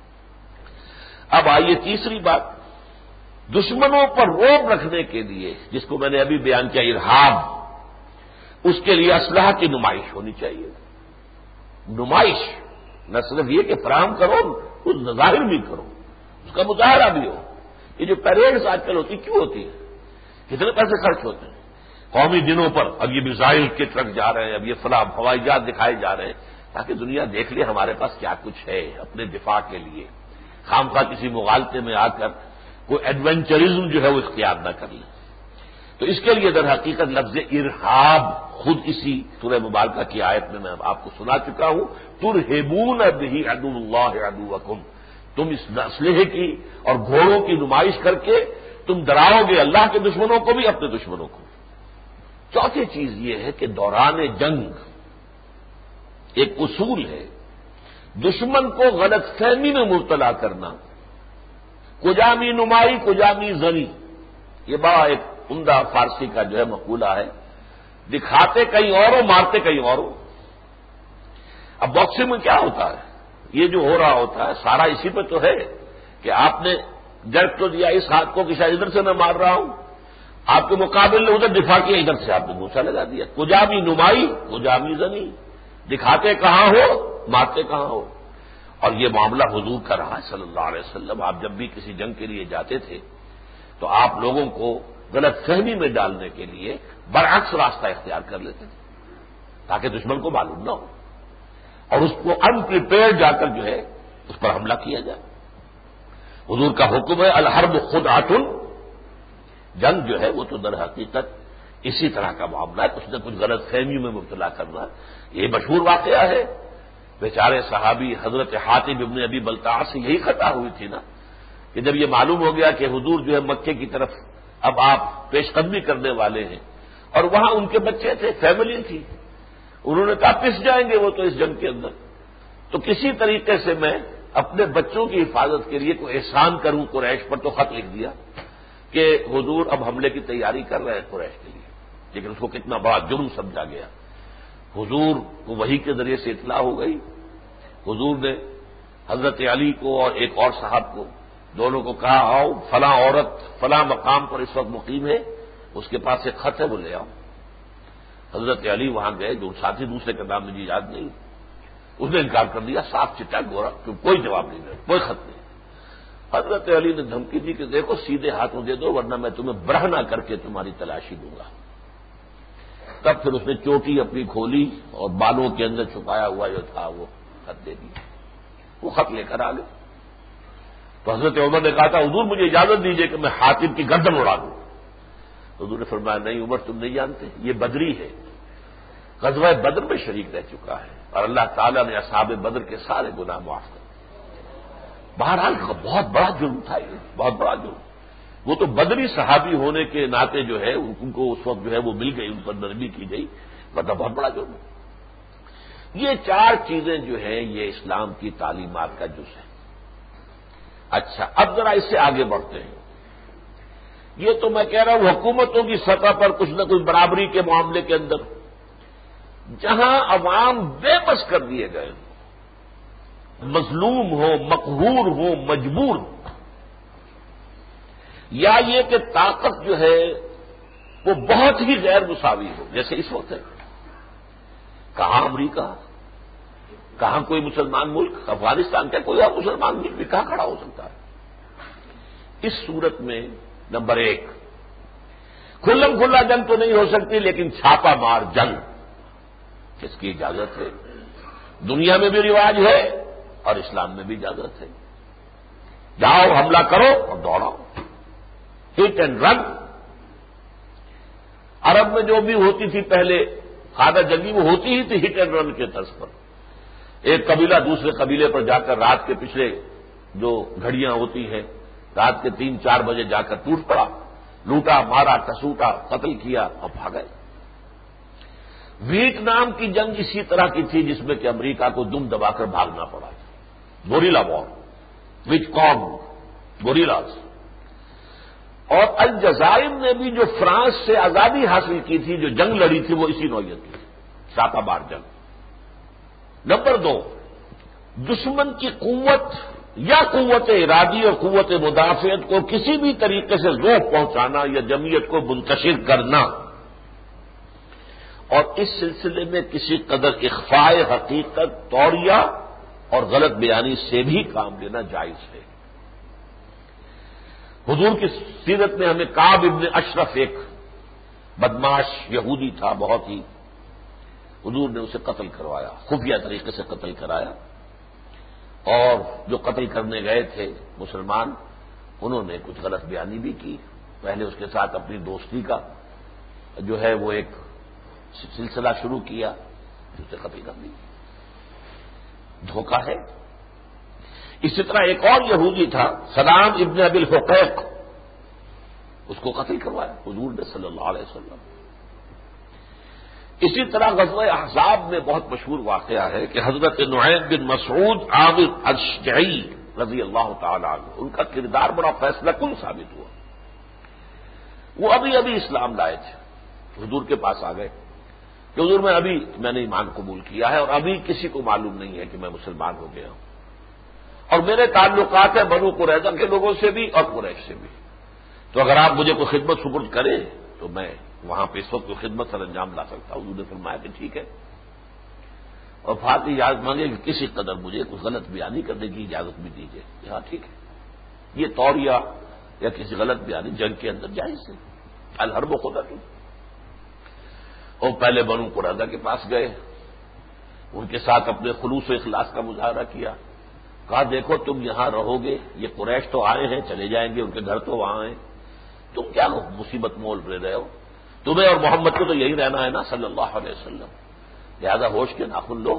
اب آئیے تیسری بات، دشمنوں پر روب رکھنے کے لیے، جس کو میں نے ابھی بیان کیا ارہاب، اس کے لیے اسلحہ کی نمائش ہونی چاہیے۔ نمائش نہ صرف یہ کہ فراہم کرو، اس ظاہر بھی کرو، اس کا مظاہرہ بھی ہو۔ یہ جو پیریڈز آج کل ہوتی کیوں ہوتی ہے؟ کتنے پیسے خرچ ہوتے ہیں قومی دنوں پر، اب یہ میزائل کے ٹرک جا رہے ہیں، اب یہ فلاں ہوائی جہاز دکھائے جا رہے ہیں، تاکہ دنیا دیکھ لے ہمارے پاس کیا کچھ ہے اپنے دفاع کے لیے، خامخواہ کسی مغالطے میں آ کر کوئی ایڈونچرزم جو ہے وہ اختیار نہ کر لیں۔ تو اس کے لیے در حقیقت لفظ ارہاب خود اسی سورہ مبارکہ کی آیت میں آپ کو سنا چکا ہوں، ترہبون بہ عدو اللہ عدوکم، تم اس اسلحے کی اور گھوڑوں کی نمائش کر کے تم ڈراؤ گے اللہ کے دشمنوں کو بھی، اپنے دشمنوں کو۔ چوتھی چیز یہ ہے کہ دوران جنگ ایک اصول ہے، دشمن کو غلط فہمی میں مبتلا کرنا، کجامی نمائی کجامی زنی، یہ بڑا ایک عمدہ فارسی کا جو ہے مقولہ ہے، دکھاتے کہیں اور ہو مارتے کہیں اور ہو۔ اب باکسنگ میں کیا ہوتا ہے، یہ جو ہو رہا ہوتا ہے سارا اسی پہ تو ہے کہ آپ نے جرک تو دیا اس ہاتھ کو کہ شاید ادھر سے میں مار رہا ہوں، آپ کے مقابل نے ادھر دفاع کیا، ادھر سے آپ نے گوشہ لگا دیا، کجامی نمائی کجامی زنی، دکھاتے کہاں ہو مارتے کہاں ہو۔ اور یہ معاملہ حضور کا رہا ہے صلی اللہ علیہ وسلم، آپ جب بھی کسی جنگ کے لیے جاتے تھے تو آپ لوگوں کو غلط فہمی میں ڈالنے کے لیے برعکس راستہ اختیار کر لیتے تھے تاکہ دشمن کو معلوم نہ ہو اور اس کو انپریپیئرڈ جا کر جو ہے اس پر حملہ کیا جائے۔ حضور کا حکم ہے الحرب خدعۃ، جنگ جو ہے وہ تو در حقیقت اسی طرح کا معاملہ ہے، اس نے کچھ غلط فہمیوں میں مبتلا کرنا۔ یہ مشہور واقعہ ہے، بیچارے صحابی حضرت حاتب ابن ابی بلتعہ سے یہی خطا ہوئی تھی نا کہ جب یہ معلوم ہو گیا کہ حضور جو ہے مکے کی طرف اب آپ پیش قدمی کرنے والے ہیں، اور وہاں ان کے بچے تھے، فیملی تھی، انہوں نے کہا پس جائیں گے وہ تو اس جنگ کے اندر، تو کسی طریقے سے میں اپنے بچوں کی حفاظت کے لیے کوئی احسان کروں قریش پر، تو خط لکھ دیا کہ حضور اب حملے کی تیاری کر رہے ہیں قریش کے لیے، لیکن اس کو کتنا بڑا جرم سمجھا گیا۔ حضور کو وحی کے ذریعے سے اطلاع ہو گئی، حضور نے حضرت علی کو اور ایک اور صاحب کو دونوں کو کہا آؤ فلاں عورت فلاں مقام پر اس وقت مقیم ہے، اس کے پاس ایک خط ہے وہ لے آؤ۔ حضرت علی وہاں گئے، جو ساتھی دوسرے کا نام مجھے یاد نہیں، اس نے انکار کر دیا، صاف چٹا گورا، کوئی جواب نہیں دیا، کوئی خط نہیں۔ حضرت علی نے دھمکی دی کہ دیکھو سیدھے ہاتھوں دے دو ورنہ میں تمہیں برہنہ کر کے تمہاری تلاشی دوں گا۔ تب پھر اس نے چوٹی اپنی کھولی اور بالوں کے اندر چھپایا ہوا جو تھا وہ خط دے دیا، وہ خط لے کر آ گئے۔ تو حضرت عمر نے کہا تھا حضور مجھے اجازت دیجیے کہ میں حاتب کی گردن اڑا دوں۔ حضور نے فرمایا نہیں عمر تم نہیں جانتے، یہ بدری ہے، غزوہ بدر میں شریک رہ چکا ہے اور اللہ تعالیٰ نے اصحاب بدر کے سارے گناہ معاف کر۔ بہرحال بہت بڑا جرم تھا، یہ بہت بڑا جرم، وہ تو بدری صحابی ہونے کے ناطے جو ہے ان کو اس وقت جو ہے وہ مل گئی، ان پر نرمی کی گئی، ورنہ بہت بڑا جرم۔ یہ چار چیزیں جو ہیں یہ اسلام کی تعلیمات کا جز ہے۔ اچھا اب ذرا اس سے آگے بڑھتے ہیں، یہ تو میں کہہ رہا ہوں حکومتوں کی سطح پر کچھ نہ کچھ برابری کے معاملے کے اندر جہاں عوام بے بس کر دیے گئے، مظلوم ہو مقہور ہو مجبور ہو، یا یہ کہ طاقت جو ہے وہ بہت ہی غیر مساوی ہو، جیسے اس وقت ہے، کہاں امریکہ، کہاں کوئی مسلمان ملک، افغانستان کا کوئی اور مسلمان ملک بھی کہاں کھڑا ہو سکتا ہے۔ اس صورت میں نمبر ایک، کھلم کھلا جنگ تو نہیں ہو سکتی لیکن چھاپا مار جنگ جس کی اجازت ہے، دنیا میں بھی رواج ہے اور اسلام میں بھی اجازت ہے، جاؤ حملہ کرو اور دوڑاؤ، ہٹ اینڈ رن۔ عرب میں جو بھی ہوتی تھی پہلے خانہ جنگی وہ ہوتی ہی تھی ہٹ اینڈ رن کے طرز پر، ایک قبیلہ دوسرے قبیلے پر جا کر رات کے پچھلے جو گھڑیاں ہوتی ہیں رات کے 3-4 بجے جا کر ٹوٹ پڑا، لوٹا مارا ٹسوٹا قتل کیا اور بھاگے۔ ویتنام کی جنگ اسی طرح کی تھی جس میں کہ امریکہ کو دم دبا کر بھاگنا پڑا، گوریلا وار وچ کانگ گوریلاز۔ اور الجزائر نے بھی جو فرانس سے آزادی حاصل کی تھی، جو جنگ لڑی تھی وہ اسی نوعیت کی تھی، چھاپا مار جنگ۔ نمبر 2، دشمن کی قوت یا قوت ارادی اور قوت مدافعت کو کسی بھی طریقے سے ذوق پہنچانا یا جمعیت کو منتشر کرنا، اور اس سلسلے میں کسی قدر اخفاء حقیقت، توریہ اور غلط بیانی سے بھی کام لینا جائز ہے۔ حضور کی سیرت میں ہمیں کعب ابن اشرف ایک بدماش یہودی تھا بہت ہی، حضور نے اسے قتل کروایا، خفیہ طریقے سے قتل کرایا، اور جو قتل کرنے گئے تھے مسلمان انہوں نے کچھ غلط بیانی بھی کی، پہلے اس کے ساتھ اپنی دوستی کا جو ہے وہ ایک سلسلہ شروع کیا، اسے قتل کر دیا، دھوکہ ہے۔ اسی طرح ایک اور یہودی تھا سلام ابن ابی الحقیق، اس کو قتل کروایا حضور نے صلی اللہ علیہ وسلم۔ اسی طرح غزوہ احزاب میں بہت مشہور واقعہ ہے کہ حضرت نعیم بن مسعود عامر اشجعی رضی اللہ تعالی عنہ، ان کا کردار بڑا فیصلہ کن ثابت ہوا۔ وہ ابھی ابھی اسلام لائے تھے، حضور کے پاس آ گئے کہ حضور میں نے ایمان قبول کیا ہے، اور ابھی کسی کو معلوم نہیں ہے کہ میں مسلمان ہو گیا ہوں، اور میرے تعلقات ہیں بنو قریظہ کے لوگوں سے بھی اور قریش سے بھی، تو اگر آپ مجھے کوئی خدمت سپرد کریں تو میں وہاں پہ اس وقت کوئی خدمت سر انجام لا سکتا ہوں۔ حضور نے فرمایا کہ ٹھیک ہے، اور فاتح اجازت مانگے کہ کسی قدر مجھے کچھ غلط بیانی کرنے کی اجازت بھی دیجیے۔ ہاں ٹھیک ہے، یہ طوریہ یا کسی غلط بیانی جنگ کے اندر جائز ہے، الحرب خدا کی۔ اور پہلے بنو قریظہ کے پاس گئے، ان کے ساتھ اپنے خلوص و اخلاص کا مظاہرہ کیا، کہا دیکھو تم یہاں رہو گے، یہ قریش تو آئے ہیں چلے جائیں گے، ان کے گھر تو وہاں ہیں، تم کیا مصیبت مول لے رہے ہو، تمہیں اور محمد کو تو یہی رہنا ہے نا صلی اللہ علیہ وسلم، لہذا ہوش کے ناخن لو۔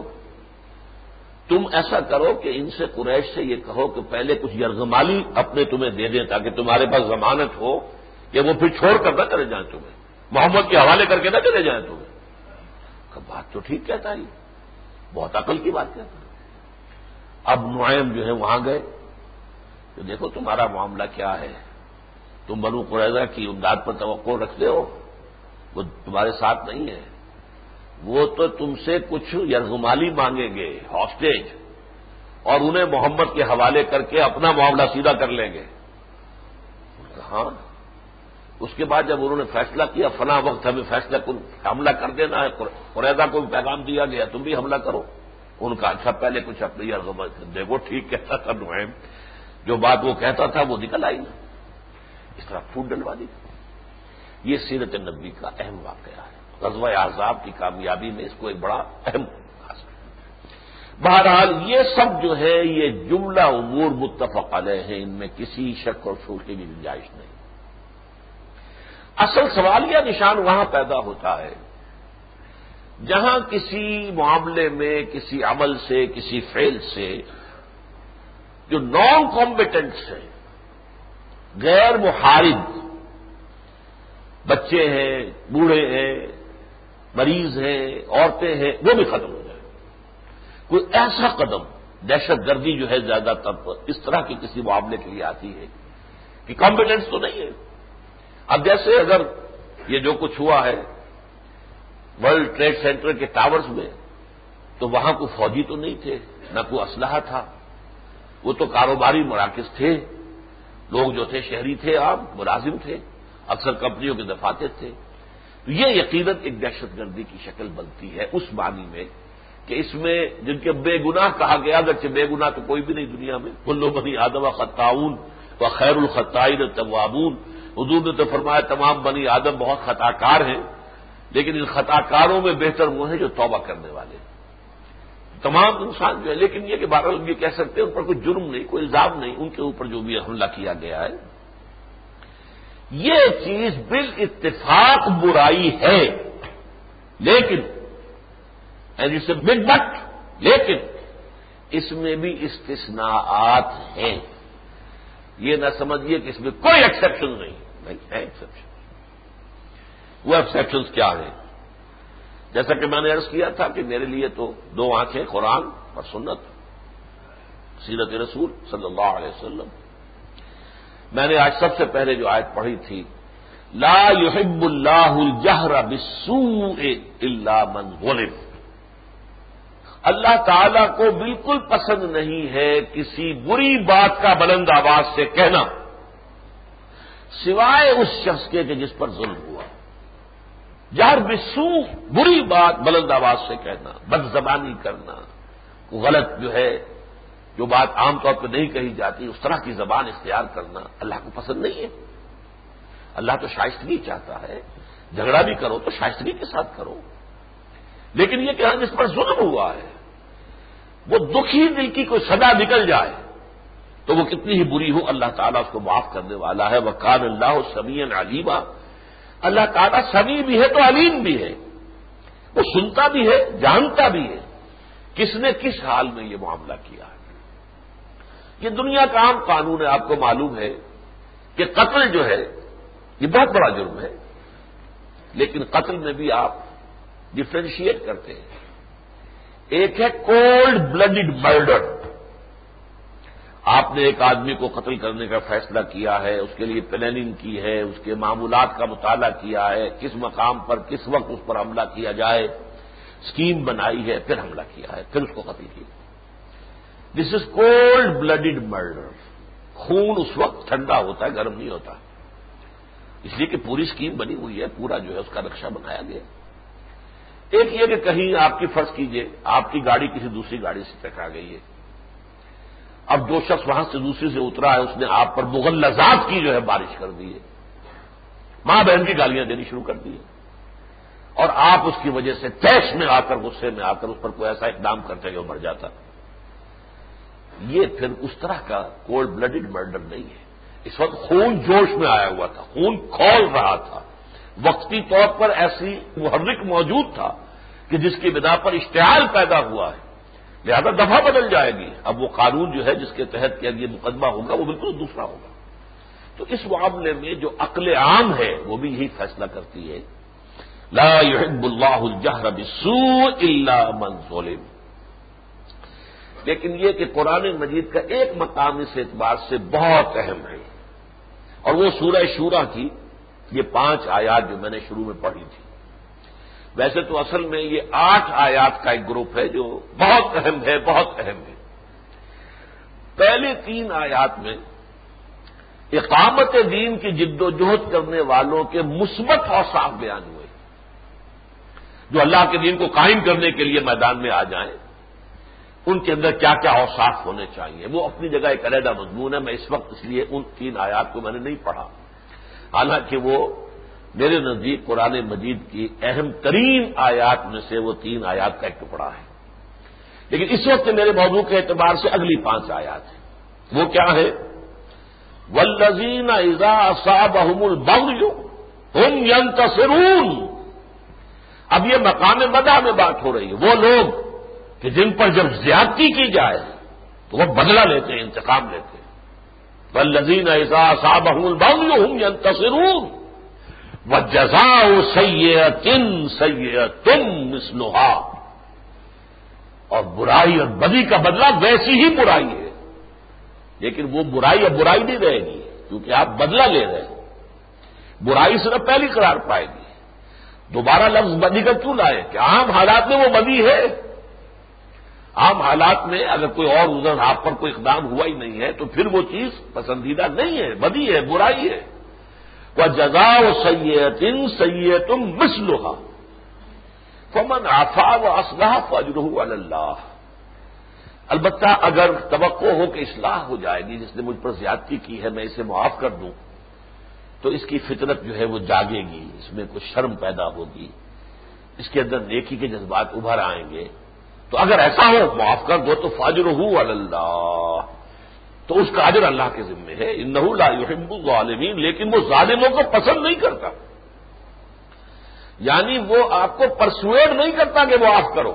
تم ایسا کرو کہ ان سے قریش سے یہ کہو کہ پہلے کچھ یرغمالی اپنے تمہیں دے دیں تاکہ تمہارے پاس ضمانت ہو کہ وہ پھر چھوڑ کر نہ چلے جائیں تمہیں، محمد کے حوالے کر کے نہ چلے جائیں تمہیں۔ بات تو ٹھیک کہتا ہے، بہت عقل کی بات کہتا ہے۔ اب نعیم جو ہے وہاں گئے کہ دیکھو تمہارا معاملہ کیا ہے، تم بنو قریظہ کی امداد پر توقع رکھتے ہو، وہ تمہارے ساتھ نہیں ہے، وہ تو تم سے کچھ یرغمالی مانگیں گے ہاسٹیج، اور انہیں محمد کے حوالے کر کے اپنا معاملہ سیدھا کر لیں گے۔ ہاں، اس کے بعد جب انہوں نے فیصلہ کیا فلاں وقت ہمیں فیصلہ حملہ کر دینا ہے، قریظہ کو پیغام دیا گیا تم بھی حملہ کرو، ان کا اچھا پہلے کچھ اپنی یرغمال دیکھو ٹھیک کہتا تھا نعیم، جو بات وہ کہتا تھا وہ نکل آئی نا، اس طرح پھوٹ ڈلوا دی۔ یہ سیرت نبی کا اہم واقعہ ہے، غزوہ احزاب کی کامیابی میں اس کو ایک بڑا اہم حاصل ہے۔ بہرحال یہ سب جو ہے یہ جملہ امور متفق علیہ ہیں، ان میں کسی شک اور شبہے کی بھی گنجائش نہیں۔ اصل سوال یا نشان وہاں پیدا ہوتا ہے جہاں کسی معاملے میں کسی عمل سے کسی فعل سے جو نان کمپیٹنٹس ہیں، غیر محارب، بچے ہیں، بوڑھے ہیں، مریض ہیں، عورتیں ہیں، وہ بھی ختم ہو جائے۔ کوئی ایسا قدم، دہشت گردی جو ہے زیادہ تر پر اس طرح کی کسی معاملے کے لیے آتی ہے کہ کمپیٹنس تو نہیں ہے۔ اب جیسے اگر یہ جو کچھ ہوا ہے ورلڈ ٹریڈ سینٹر کے ٹاورز میں، تو وہاں کوئی فوجی تو نہیں تھے، نہ کوئی اسلحہ تھا، وہ تو کاروباری مراکز تھے، لوگ جو تھے شہری تھے، عام ملازم تھے، اکثر کمپنیوں کے دفاتر تھے۔ تو یہ یقیناً ایک دہشت گردی کی شکل بنتی ہے اس معنی میں کہ اس میں جن کے بے گناہ کہا گیا، اگرچہ بے گناہ تو کوئی بھی نہیں دنیا میں، کل بنی آدم خطاؤن و خیر الخطائین التوابون، حضور نے تو فرمایا تمام بنی آدم بہت خطا کار ہیں، لیکن ان خطا کاروں میں بہتر وہ ہیں جو توبہ کرنے والے ہیں۔ تمام انسان جو ہے، لیکن یہ کہ بہرحال یہ کہہ سکتے ہیں ان پر کوئی جرم نہیں، کوئی الزام نہیں، ان کے اوپر جو بھی حملہ کیا گیا ہے، یہ چیز بالاتفاق برائی ہے، لیکن بٹ لیکن اس میں بھی استثناءات ہیں۔ یہ نہ سمجھیے کہ اس میں کوئی ایکسیپشن نہیں ہے، ایکسیپشن۔ وہ ایکسیپشنز کیا ہیں؟ جیسا کہ میں نے عرض کیا تھا کہ میرے لیے تو دو آنکھیں قرآن اور سنت، سیرت رسول صلی اللہ علیہ وسلم۔ میں نے آج سب سے پہلے جو آیت پڑھی تھی، لا يحب اللہ الجہر بالسوء الا من ظلم، اللہ تعالی کو بالکل پسند نہیں ہے کسی بری بات کا بلند آواز سے کہنا سوائے اس شخص کے کہ جس پر ظلم ہوا۔ جہر بالسوء، بری بات بلند آواز سے کہنا، بد زبانی کرنا، غلط جو ہے جو بات عام طور پہ نہیں کہی جاتی اس طرح کی زبان اختیار کرنا اللہ کو پسند نہیں ہے. اللہ تو شائستگی چاہتا ہے. جھگڑا بھی کرو تو شائستگی کے ساتھ کرو. لیکن یہ کہ جس پر ظلم ہوا ہے وہ دکھی دل کی کوئی سزا نکل جائے تو وہ کتنی ہی بری ہو اللہ تعالیٰ اس کو معاف کرنے والا ہے. وَكَانَ اللَّهُ سَمِيعًا عَلِيمًا. اللہ تعالیٰ سمیع بھی ہے تو علیم بھی ہے. وہ سنتا بھی ہے جانتا بھی ہے کس نے کس حال میں یہ معاملہ کیا ہے. یہ دنیا کا عام قانون ہے. آپ کو معلوم ہے کہ قتل جو ہے یہ بہت بڑا جرم ہے. لیکن قتل میں بھی آپ ڈفرینشیٹ کرتے ہیں. ایک ہے کولڈ بلڈڈ مرڈر. آپ نے ایک آدمی کو قتل کرنے کا فیصلہ کیا ہے, اس کے لیے پلاننگ کی ہے, اس کے معمولات کا مطالعہ کیا ہے, کس مقام پر کس وقت اس پر حملہ کیا جائے, اسکیم بنائی ہے, پھر حملہ کیا ہے, پھر اس کو قتل کیا. This is cold blooded murder. خون اس وقت ٹھنڈا ہوتا ہے, گرم نہیں ہوتا, اس لیے کہ پوری اسکیم بنی ہوئی ہے, پورا جو ہے اس کا نقشہ بنایا گیا. ایک یہ کہ کہیں آپ کی فرض کیجئے آپ کی گاڑی کسی دوسری گاڑی سے ٹکرا گئی ہے. اب جو شخص وہاں سے دوسری سے اترا ہے اس نے آپ پر مغلظات کی جو ہے بارش کر دی ہے, ماں بہن کی گالیاں دینی شروع کر دی ہے, اور آپ اس کی وجہ سے طیش میں آ کر غصے میں آ کر اس پر کوئی ایسا اقدام کرتے کہ وہ مر جاتا. یہ پھر اس طرح کا کولڈ بلڈڈ مرڈر نہیں ہے. اس وقت خون جوش میں آیا ہوا تھا, خون کھول رہا تھا, وقتی طور پر ایسی محرک موجود تھا کہ جس کی بنا پر اشتعال پیدا ہوا ہے, لہذا دفعہ بدل جائے گی. اب وہ قانون جو ہے جس کے تحت کہ یہ مقدمہ ہوگا وہ بالکل دوسرا ہوگا. تو اس معاملے میں جو عقل عام ہے وہ بھی یہی فیصلہ کرتی ہے لا يحب اللہ الجہر بالسوء الا من ظلم. لیکن یہ کہ قرآن مجید کا ایک مقام اس اعتبار سے بہت اہم ہے, اور وہ سورہ شورى کی یہ 5 آیات جو میں نے شروع میں پڑھی تھی. ویسے تو اصل میں یہ 8 آیات کا ایک گروپ ہے جو بہت اہم ہے, بہت اہم ہے. پہلے 3 آیات میں اقامت دین کی جد و جہد کرنے والوں کے مثبت اوصاف بیان ہوئے, جو اللہ کے دین کو قائم کرنے کے لیے میدان میں آ جائیں ان کے اندر کیا کیا اوصاف ہونے چاہیے. وہ اپنی جگہ ایک علیحدہ مضمون ہے. میں اس وقت اس لیے ان 3 آیات کو میں نے نہیں پڑھا, حالانکہ وہ میرے نزدیک قرآن مجید کی اہم ترین آیات میں سے وہ 3 آیات کا ایک ٹکڑا ہے. لیکن اس وقت میرے موضوع کے اعتبار سے اگلی 5 آیات ہیں. وہ کیا ہے؟ والذین اذا اصابہم البغی ہم ینتصرون. اب یہ مقام مدح میں بات ہو رہی ہے. وہ لوگ کہ جن پر جب زیادتی کی جائے تو وہ بدلہ لیتے ہیں, انتقام لیتے ہیں. والذین اذا اصابہم البغی ہم ینتصرون وجزاء سیئۃ سیئۃ مثلھا. اور برائی اور بدی کا بدلہ ویسی ہی برائی ہے, لیکن وہ برائی اب برائی نہیں رہے گی کیونکہ آپ بدلہ لے رہے ہیں. برائی صرف پہلی قرار پائے گی. دوبارہ لفظ بدی کا کیوں لائے کہ عام حالات میں وہ بدی ہے. عام حالات میں اگر کوئی اور ادھر آپ پر کوئی اقدام ہوا ہی نہیں ہے تو پھر وہ چیز پسندیدہ نہیں ہے, بدی ہے, برائی ہے. وجزاء سیئۃ سیئۃ مثلھا فمن عفا واصلح فاجرہ علی اللہ. البتہ اگر توقع ہو کہ اصلاح ہو جائے گی, جس نے مجھ پر زیادتی کی ہے میں اسے معاف کر دوں, تو اس کی فطرت جو ہے وہ جاگے گی, اس میں کچھ شرم پیدا ہوگی, اس کے اندر نیکی کے جذبات ابھر آئیں گے. تو اگر ایسا ہو معاف کر دو تو فاجرہ علی اللہ, تو اس کا اجر اللہ کے ذمے ہے. انہ لا یحب الظالمین. لیکن وہ ظالموں کو پسند نہیں کرتا, یعنی وہ آپ کو پرسویڈ نہیں کرتا کہ معاف کرو.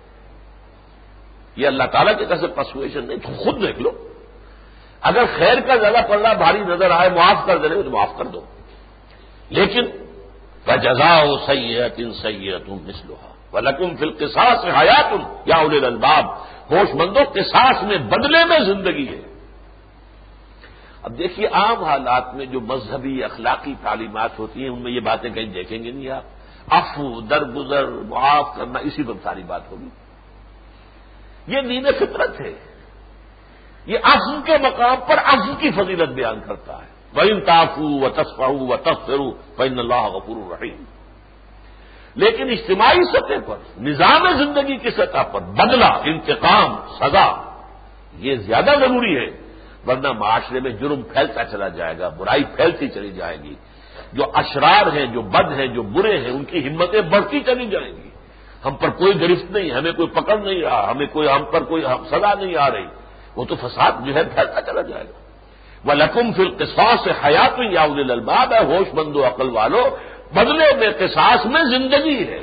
یہ اللہ تعالیٰ کی طرف سے پرسویشن نہیں, تو خود دیکھ لو. اگر خیر کا زیادہ پڑنا بھاری نظر آئے معاف کر دینے تو معاف کر دو. لیکن فجزاء سیئۃ سیئۃ مثلھا وَلَكُمْ فِي الْقِصَاصِ حَیَاةٌ یا اولي الالباب. ہوش مندو, قصاص میں بدلے میں زندگی ہے. اب دیکھیے عام حالات میں جو مذہبی اخلاقی تعلیمات ہوتی ہیں ان میں یہ باتیں کہیں دیکھیں گے نہیں آپ. عفو, درگزر, معاف کرنا, اسی پر ساری بات ہوگی. یہ دین فطرت ہے. یہ عفو کے مقام پر عفو کی فضیلت بیان کرتا ہے. وَإِن تَعْفُوا وَتَصْفَحُوا وَتَغْفِرُوا فَإِنَّ اللَّهَ غَفُورٌ رَحِيمٌ. لیکن اجتماعی سطح پر, نظام زندگی کی سطح پر بدلہ, انتقام, سزا, یہ زیادہ ضروری ہے، ورنہ معاشرے میں جرم پھیلتا چلا جائے گا، برائی پھیلتی چلی جائے گی، جو اشرار ہیں، جو بد ہیں، جو برے ہیں، ان کی ہمتیں بڑھتی چلی جائیں گی۔ ہم پر کوئی گرفت نہیں، ہمیں کوئی پکڑ نہیں رہا، ہم پر کوئی سزا نہیں آ رہی، وہ تو فساد جو ہے پھیلتا چلا جائے گا۔ وَلَكُمْ فِي الْقِصَاصِ حَيَاةٌ يَا أُولِي الْأَلْبَابِ، اے ہوش مند و عقل والو، بدلے میں قصاص میں زندگی ہے۔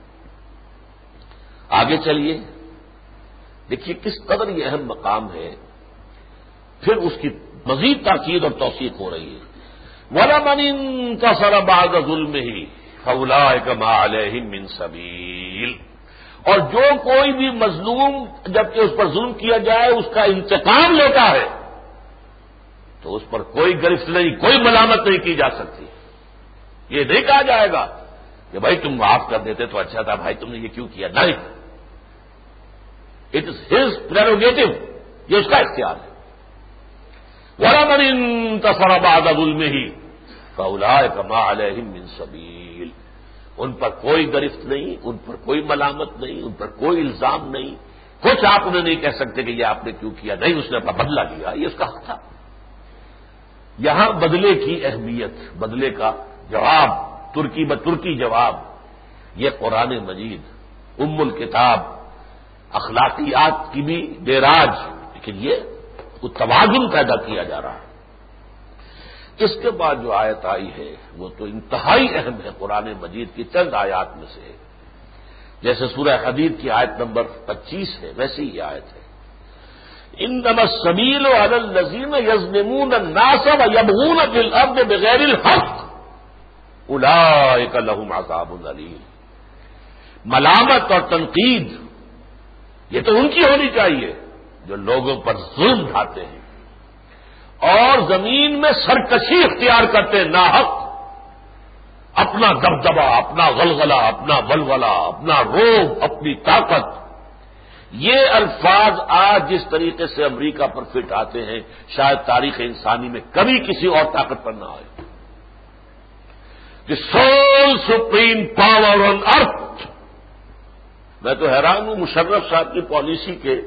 آگے چلیے، دیکھیے کس قدر یہ اہم مقام ہے، پھر اس کی مزید تاکید اور توثیق ہو رہی ہے۔ وَلَمَنِ انتَصَرَ بَعْدَ ظُلْمِهِ فَأُولَٰئِكَ مَا عَلَيْهِم مِّن سَبِيلٍ، اور جو کوئی بھی مظلوم جبکہ اس پر ظلم کیا جائے اس کا انتقام لیتا ہے تو اس پر کوئی گرفت نہیں، کوئی ملامت نہیں کی جا سکتی۔ یہ نہیں کہا جائے گا کہ بھائی تم معاف کر دیتے تو اچھا تھا، بھائی تم نے یہ کیوں کیا، نہیں، اٹ از ہز پریروگیٹو، یہ اس کا اختیار ہے۔ وَلَمَنِ انتَصَرَ بَعْدَ ظُلْمِهِ فَأُولَٰئِكَ مَا عَلَيْهِم مِّن سَبِيلٍ، ان پر کوئی گرفت نہیں، ان پر کوئی ملامت نہیں، ان پر کوئی الزام نہیں، کچھ آپ انہیں نہیں کہہ سکتے کہ یہ آپ نے کیوں کیا، نہیں، اس نے اپنا بدلہ لیا، یہ اس کا حق تھا۔ یہاں بدلے کی اہمیت، بدلے کا جواب، ترکی بترکی جواب، یہ قرآن مجید ام الکتاب، اخلاقیات کی بھی معراج، لیکن یہ توازن پیدا کیا جا رہا ہے۔ اس کے بعد جو آیت آئی ہے وہ تو انتہائی اہم ہے، قرآن مجید کی چند آیات میں سے ہے، جیسے سورہ حدید کی آیت نمبر 25 ہے، ویسے ہی یہ آیت ہے، انما السبیل علی الذین یظلمون الناس ویبغون فی الارض بغیر الحق اولئک لهم عذاب علیم۔ ملامت اور تنقید یہ تو ان کی ہونی چاہیے جو لوگوں پر ظلم ڈھاتے ہیں اور زمین میں سرکشی اختیار کرتے ہیں ناحق، اپنا دبدبہ، اپنا غلغلہ، اپنا ولولہ، اپنا روب، اپنی طاقت۔ یہ الفاظ آج جس طریقے سے امریکہ پر فٹ آتے ہیں شاید تاریخ انسانی میں کبھی کسی اور طاقت پر نہ آئے۔ The sole supreme power on earth. میں تو حیران ہوں مشرف صاحب کی پالیسی کے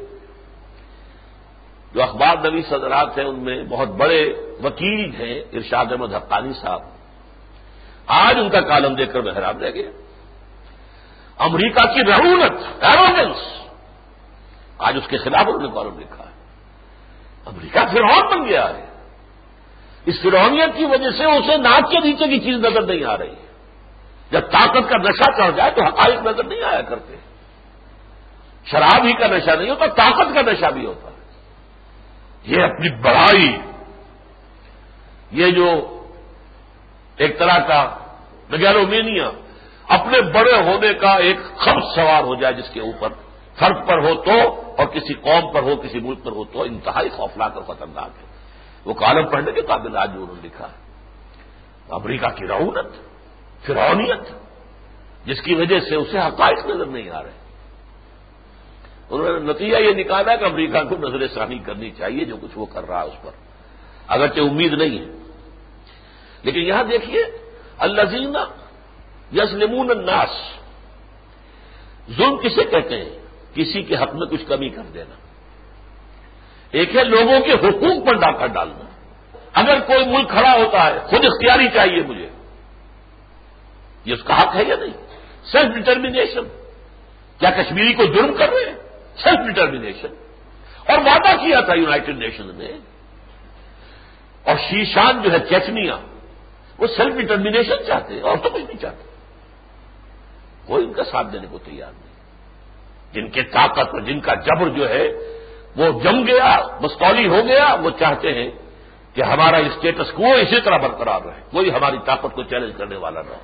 جو اخبار نویس حضرات ہیں ان میں بہت بڑے وکیل ہیں ارشاد احمد حقانی صاحب، آج ان کا کالم دیکھ کر میں حیران رہ گیا۔ امریکہ کی رعونت، ایروگنس، آج اس کے خلاف انہوں نے کالم لکھا ہے۔ امریکہ فرعون بن گیا ہے، اس فرعونیت کی وجہ سے اسے ناک کے نیچے کی چیز نظر نہیں آ رہی ہے۔ جب طاقت کا نشہ چڑھ جائے تو حقائق نظر نہیں آیا کرتے۔ شراب ہی کا نشہ نہیں ہوتا، طاقت کا نشہ بھی ہوتا ہے۔ یہ اپنی بڑائی، یہ جو ایک طرح کا میگالومینیا، اپنے بڑے ہونے کا ایک خبر سوار ہو جائے جس کے اوپر، فرد پر ہو تو اور کسی قوم پر ہو، کسی ملک پر ہو تو انتہائی خوفناک اور خطرناک ہے۔ وہ کالم پڑھنے کے قابل آج جو انہوں نے لکھا ہے، امریکہ کی رعونت، فرعونیت، جس کی وجہ سے اسے حقائق نظر نہیں آ رہے۔ انہوں نے نتیجہ یہ نکالا کہ امریکہ کو نظر ثانی کرنی چاہیے جو کچھ وہ کر رہا ہے اس پر، اگرچہ امید نہیں ہے۔ لیکن یہاں دیکھیے الذین یظلمون الناس، ظلم کسے کہتے ہیں؟ کسی کے حق میں کچھ کمی کر دینا۔ ایک ہے لوگوں کے حقوق پر ڈاکہ ڈالنا۔ اگر کوئی ملک کھڑا ہوتا ہے خود اختیاری چاہیے مجھے، یہ اس کا حق ہے یا نہیں؟ سیلف ڈٹرمنیشن، کیا کشمیری کو جرم کر رہے ہیں؟ سیلف ڈٹرمنیشن، اور وعدہ کیا تھا یونائٹڈ نیشنز نے، اور شیشان جو ہے چیچنیا، وہ سیلف ڈٹرمنیشن چاہتے ہیں اور تو کچھ نہیں چاہتے، کوئی ان کا ساتھ دینے کو تیار نہیں۔ جن کے طاقت اور جن کا جبر جو ہے وہ جم گیا، مستولی ہو گیا، وہ چاہتے ہیں کہ ہمارا اسٹیٹس کو اسی طرح برقرار رہے، کوئی ہماری طاقت کو چیلنج کرنے والا نہ ہو۔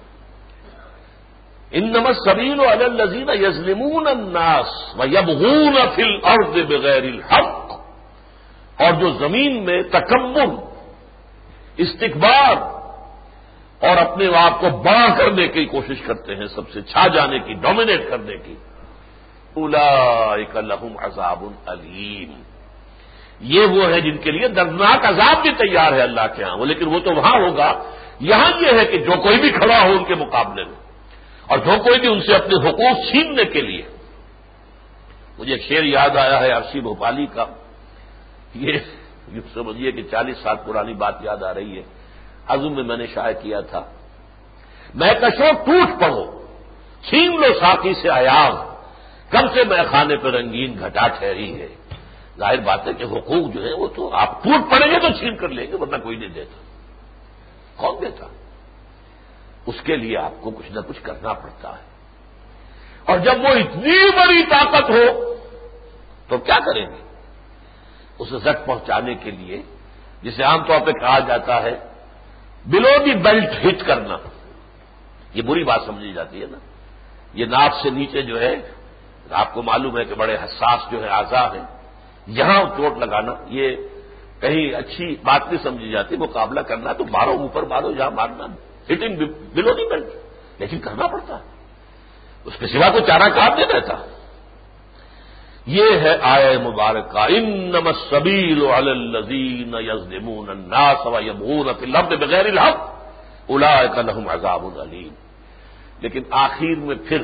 انما السبیل علی الذین یظلمون الناس ویبغون فی الارض بغیر الحق، اور جو زمین میں تکبر، استکبار اور اپنے آپ کو بڑا کرنے کی کوشش کرتے ہیں، سب سے چھا جانے کی، ڈومینیٹ کرنے کی، اولئک لہم عذاب علیم، یہ وہ ہے جن کے لیے دردناک عذاب بھی تیار ہے اللہ کے ہاں، لیکن وہ تو وہاں ہوگا، یہاں یہ ہے کہ جو کوئی بھی کھڑا ہو ان کے مقابلے میں، اور جو کوئی بھی ان سے اپنے حقوق چھیننے کے لیے۔ مجھے ایک شعر یاد آیا ہے عرشی بھوپالی کا، یہ سمجھیے کہ 40 سال پرانی بات یاد آ رہی ہے. عزم میں نے شائع کیا تھا، میں کشو ٹوٹ پڑو چھین لو ساقی سے ایاغ، کب سے میں خانے پہ رنگین گھٹا ٹھہری ہے. ظاہر بات ہے کہ حقوق جو ہے وہ تو آپ ٹوٹ پڑیں گے تو چھین کر لیں گے، ورنہ کوئی نہیں دیتا. کون دیتا؟ اس کے لیے آپ کو کچھ نہ کچھ کرنا پڑتا ہے. اور جب وہ اتنی بڑی طاقت ہو تو کیا کریں گے؟ اسے زٹ پہنچانے کے لیے جسے عام طور پہ کہا جاتا ہے بلو دی بیلٹ ہٹ کرنا، یہ بری بات سمجھی جاتی ہے نا. یہ ناک سے نیچے جو ہے آپ کو معلوم ہے کہ بڑے حساس جو ہے اعضاء ہیں، یہاں چوٹ لگانا یہ کہیں اچھی بات نہیں سمجھی جاتی. مقابلہ کرنا تو مارو، اوپر مارو، جہاں مارنا، ہٹنگ بلو دی بیلٹ، لیکن کرنا پڑتا ہے، اس کے سوا کوئی چارہ کار نہیں رہتا. یہ ہے آیہ مبارکہ انما السبیل علی الذین یظلمون الناس ویبغون فی الارض بغیر الحق اولئک لهم عذاب علیم. لیکن آخر میں پھر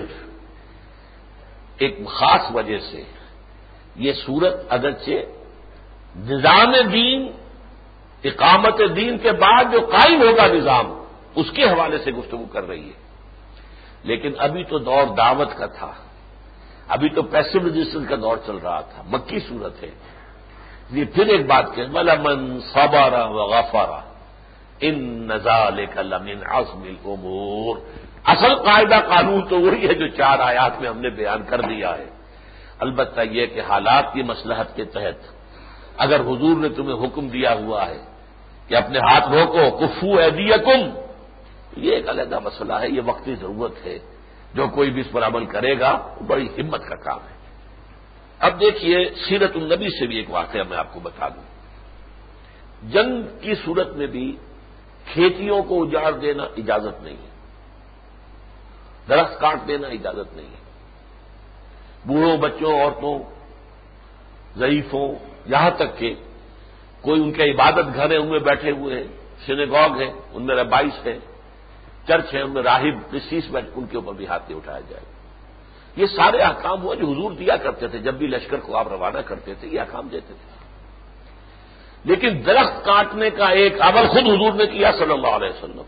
ایک خاص وجہ سے یہ صورت اگرچہ نظام دین، اقامت دین کے بعد جو قائم ہوگا نظام، اس کے حوالے سے گفتگو کر رہی ہے، لیکن ابھی تو دور دعوت کا تھا، ابھی تو پیسو رجسٹر کا دور چل رہا تھا، مکی صورت ہے. یہ پھر ایک بات کہ وَلَمَنْ صَبَرَ وَغَفَرَ إِنَّ ذَلِكَ لَمِنْ عَزْمِ الْأُمُورِ. اصل قاعدہ قانون تو وہی ہے جو 4 آیات میں ہم نے بیان کر دیا ہے. البتہ یہ کہ حالات کی مصلحت کے تحت اگر حضور نے تمہیں حکم دیا ہوا ہے کہ اپنے ہاتھ روکو، کفو ایدیکم، یہ ایک علیحدہ مسئلہ ہے، یہ وقتی ضرورت ہے. جو کوئی بھی اس پر عمل کرے گا وہ بڑی ہمت کا کام ہے. اب دیکھیے سیرت النبی سے بھی ایک واقعہ میں آپ کو بتا دوں. جنگ کی صورت میں بھی کھیتیوں کو اجاڑ دینا اجازت نہیں ہے، درخت کاٹ دینا اجازت نہیں ہے. بوڑھوں، بچوں، عورتوں، ضعیفوں، یہاں تک کہ کوئی ان کے عبادت گھر ہیں ان میں بیٹھے ہوئے ہیں، سینیگوگ ہیں ان میں ربائش ہے، چرچ ہیں ان میں راہب قسیس بیٹھ، ان کے اوپر بھی ہاتھ نہیں اٹھایا جائے. یہ سارے احکام ہوا جو حضور دیا کرتے تھے، جب بھی لشکر کو آپ روانہ کرتے تھے یہ احکام دیتے تھے. لیکن درخت کاٹنے کا ایک عمل خود حضور نے کیا صلی اللہ علیہ وسلم.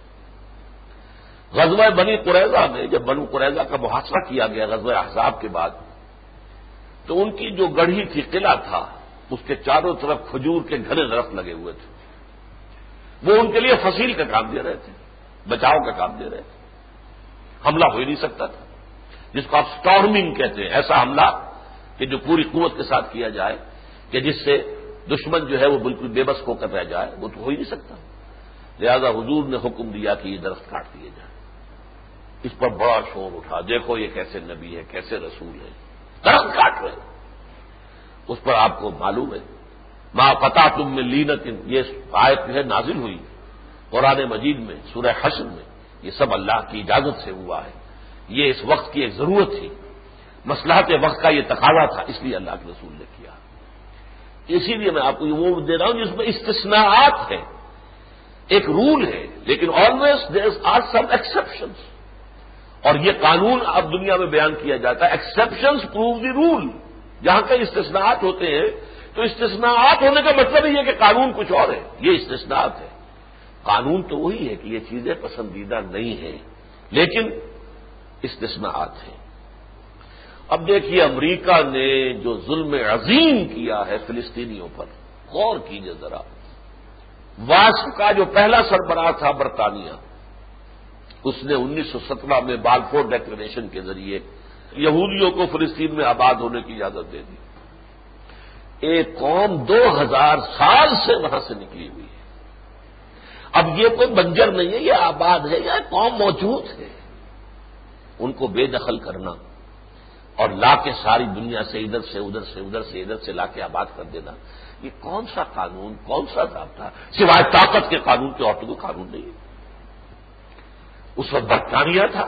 غزوہ بنی قریظہ میں جب بنو قریظہ کا محاصرہ کیا گیا غزوہ احزاب کے بعد، تو ان کی جو گڑھی تھی، قلعہ تھا، اس کے چاروں طرف کھجور کے گھنے درخت لگے ہوئے تھے. وہ ان کے لیے فصیل کا کام دے رہے تھے، بچاؤ کا کام دے رہے تھے. حملہ ہو ہی نہیں سکتا تھا، جس کو آپ سٹارمنگ کہتے ہیں، ایسا حملہ کہ جو پوری قوت کے ساتھ کیا جائے کہ جس سے دشمن جو ہے وہ بالکل بے بس ہو کر رہ جائے، وہ تو ہو ہی نہیں سکتا. لہذا حضور نے حکم دیا کہ یہ درخت کاٹ دیے جائیں. اس پر بڑا شور اٹھا، دیکھو یہ کیسے نبی ہے، کیسے رسول ہے، درخت کاٹ رہے. اس پر آپ کو معلوم ہے ما قطعتم من لینۃ، یہ آیت جو ہے نازل ہوئی قرآن مجید میں سورہ حشر میں. یہ سب اللہ کی اجازت سے ہوا ہے، یہ اس وقت کی ایک ضرورت تھی، مصلحت وقت کا یہ تقاضا تھا، اس لیے اللہ کے رسول نے کیا. اسی لیے میں آپ کو وہ دے رہا ہوں جس میں استثناءات ہیں. ایک رول ہے لیکن always there are some exceptions, اور یہ قانون اب دنیا میں بیان کیا جاتا ہے ایکسپشنس پروو دی رول. جہاں کئی استثناءات ہوتے ہیں تو استثناءات ہونے کا مطلب ہی ہے کہ قانون کچھ اور ہے، یہ استثناءات ہے. قانون تو وہی ہے کہ یہ چیزیں پسندیدہ نہیں ہیں لیکن استثناءات ہیں. اب دیکھیے امریکہ نے جو ظلم عظیم کیا ہے فلسطینیوں پر، غور کیجیے ذرا. واسپ کا جو پہلا سربراہ تھا برطانیہ، اس نے 1917 میں بالفور ڈیکلریشن کے ذریعے یہودیوں کو فلسطین میں آباد ہونے کی اجازت دے دی. ایک قوم 2000 سال سے وہاں سے نکلی ہوئی ہے. اب یہ کوئی بنجر نہیں ہے، یہ آباد ہے، یہ قوم موجود ہے. ان کو بے دخل کرنا اور لا کے ساری دنیا سے ادھر سے ادھر سے ادھر سے ادھر سے لا کے آباد کر دینا، یہ کون سا قانون، کون سا ضابطہ، سوائے طاقت کے قانون کے اور تو کوئی قانون نہیں ہے. اس وقت برطانیہ تھا،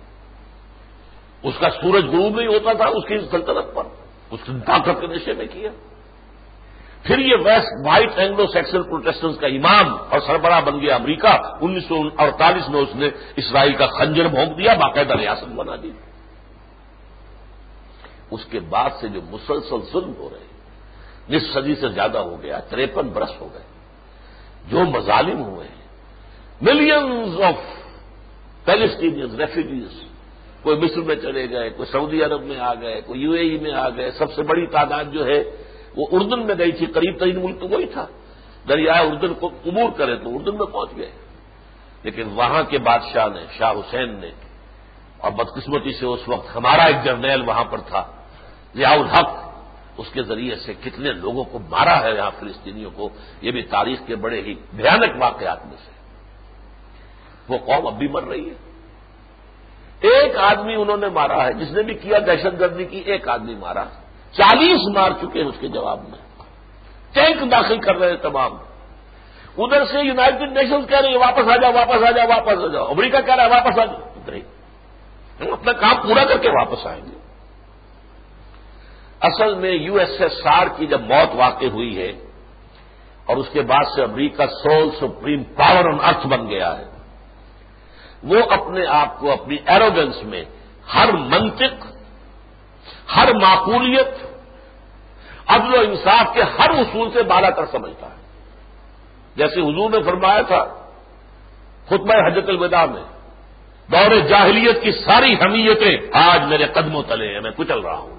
اس کا سورج غروب نہیں ہوتا تھا اس کی سلطنت پر، اس کی طاقت کے نشے میں کیا. پھر یہ west white Anglo Saxon Protestants کا امام اور سربراہ بن گیا امریکہ. 1948 میں اس نے اسرائیل کا خنجر بھونک دیا، باقاعدہ ریاست بنا دی. اس کے بعد سے جو مسلسل ظلم ہو رہے ہیں، نصف صدی سے زیادہ ہو گیا، 53 برس ہو گئے، جو مظالم ہوئے ہیں، ملینز آف پیلسٹینیز ریفیوجیز، کوئی مصر میں چلے گئے، کوئی سعودی عرب میں آ گئے، کوئی UAE میں آ گئے، سب سے بڑی تعداد جو ہے وہ اردن میں گئی تھی، قریب ترین ملک تو وہی تھا، دریائے اردن کو عبور کرے تو اردن میں پہنچ گئے، لیکن وہاں کے بادشاہ نے، شاہ حسین نے، اور بدقسمتی سے اس وقت ہمارا ایک جرنیل وہاں پر تھا ضیاء الحق، اس کے ذریعے سے کتنے لوگوں کو مارا ہے یہاں فلسطینیوں کو، یہ بھی تاریخ کے بڑے ہی بھیانک واقعات میں سے۔ وہ قوم اب بھی مر رہی ہے۔ ایک آدمی انہوں نے مارا ہے، جس نے بھی کیا دہشت گردی کی، ایک آدمی مارا، 40 مار چکے ہیں اس کے جواب میں، ٹینک داخل کر رہے ہیں تمام۔ ادھر سے یونائٹڈ نیشنز کہہ رہے ہیں واپس آ جاؤ، واپس آ جاؤ، واپس آ جاؤ، امریکہ کہہ رہا ہے واپس آ جاؤ، نہیں، ہم اپنا کام پورا کر کے واپس آئیں گے۔ اصل میں USSR کی جب موت واقع ہوئی ہے اور اس کے بعد سے امریکہ sole supreme power on earth بن گیا ہے، وہ اپنے آپ کو اپنی ایروگنس میں ہر منطق، ہر معقولیت، عدل و انصاف کے ہر اصول سے بالا تر سمجھتا ہے۔ جیسے حضور نے فرمایا تھا خطبہ حجۃ الوداع میں، دور جاہلیت کی ساری حمیتیں آج میرے قدموں تلے ہیں، میں کچل رہا ہوں۔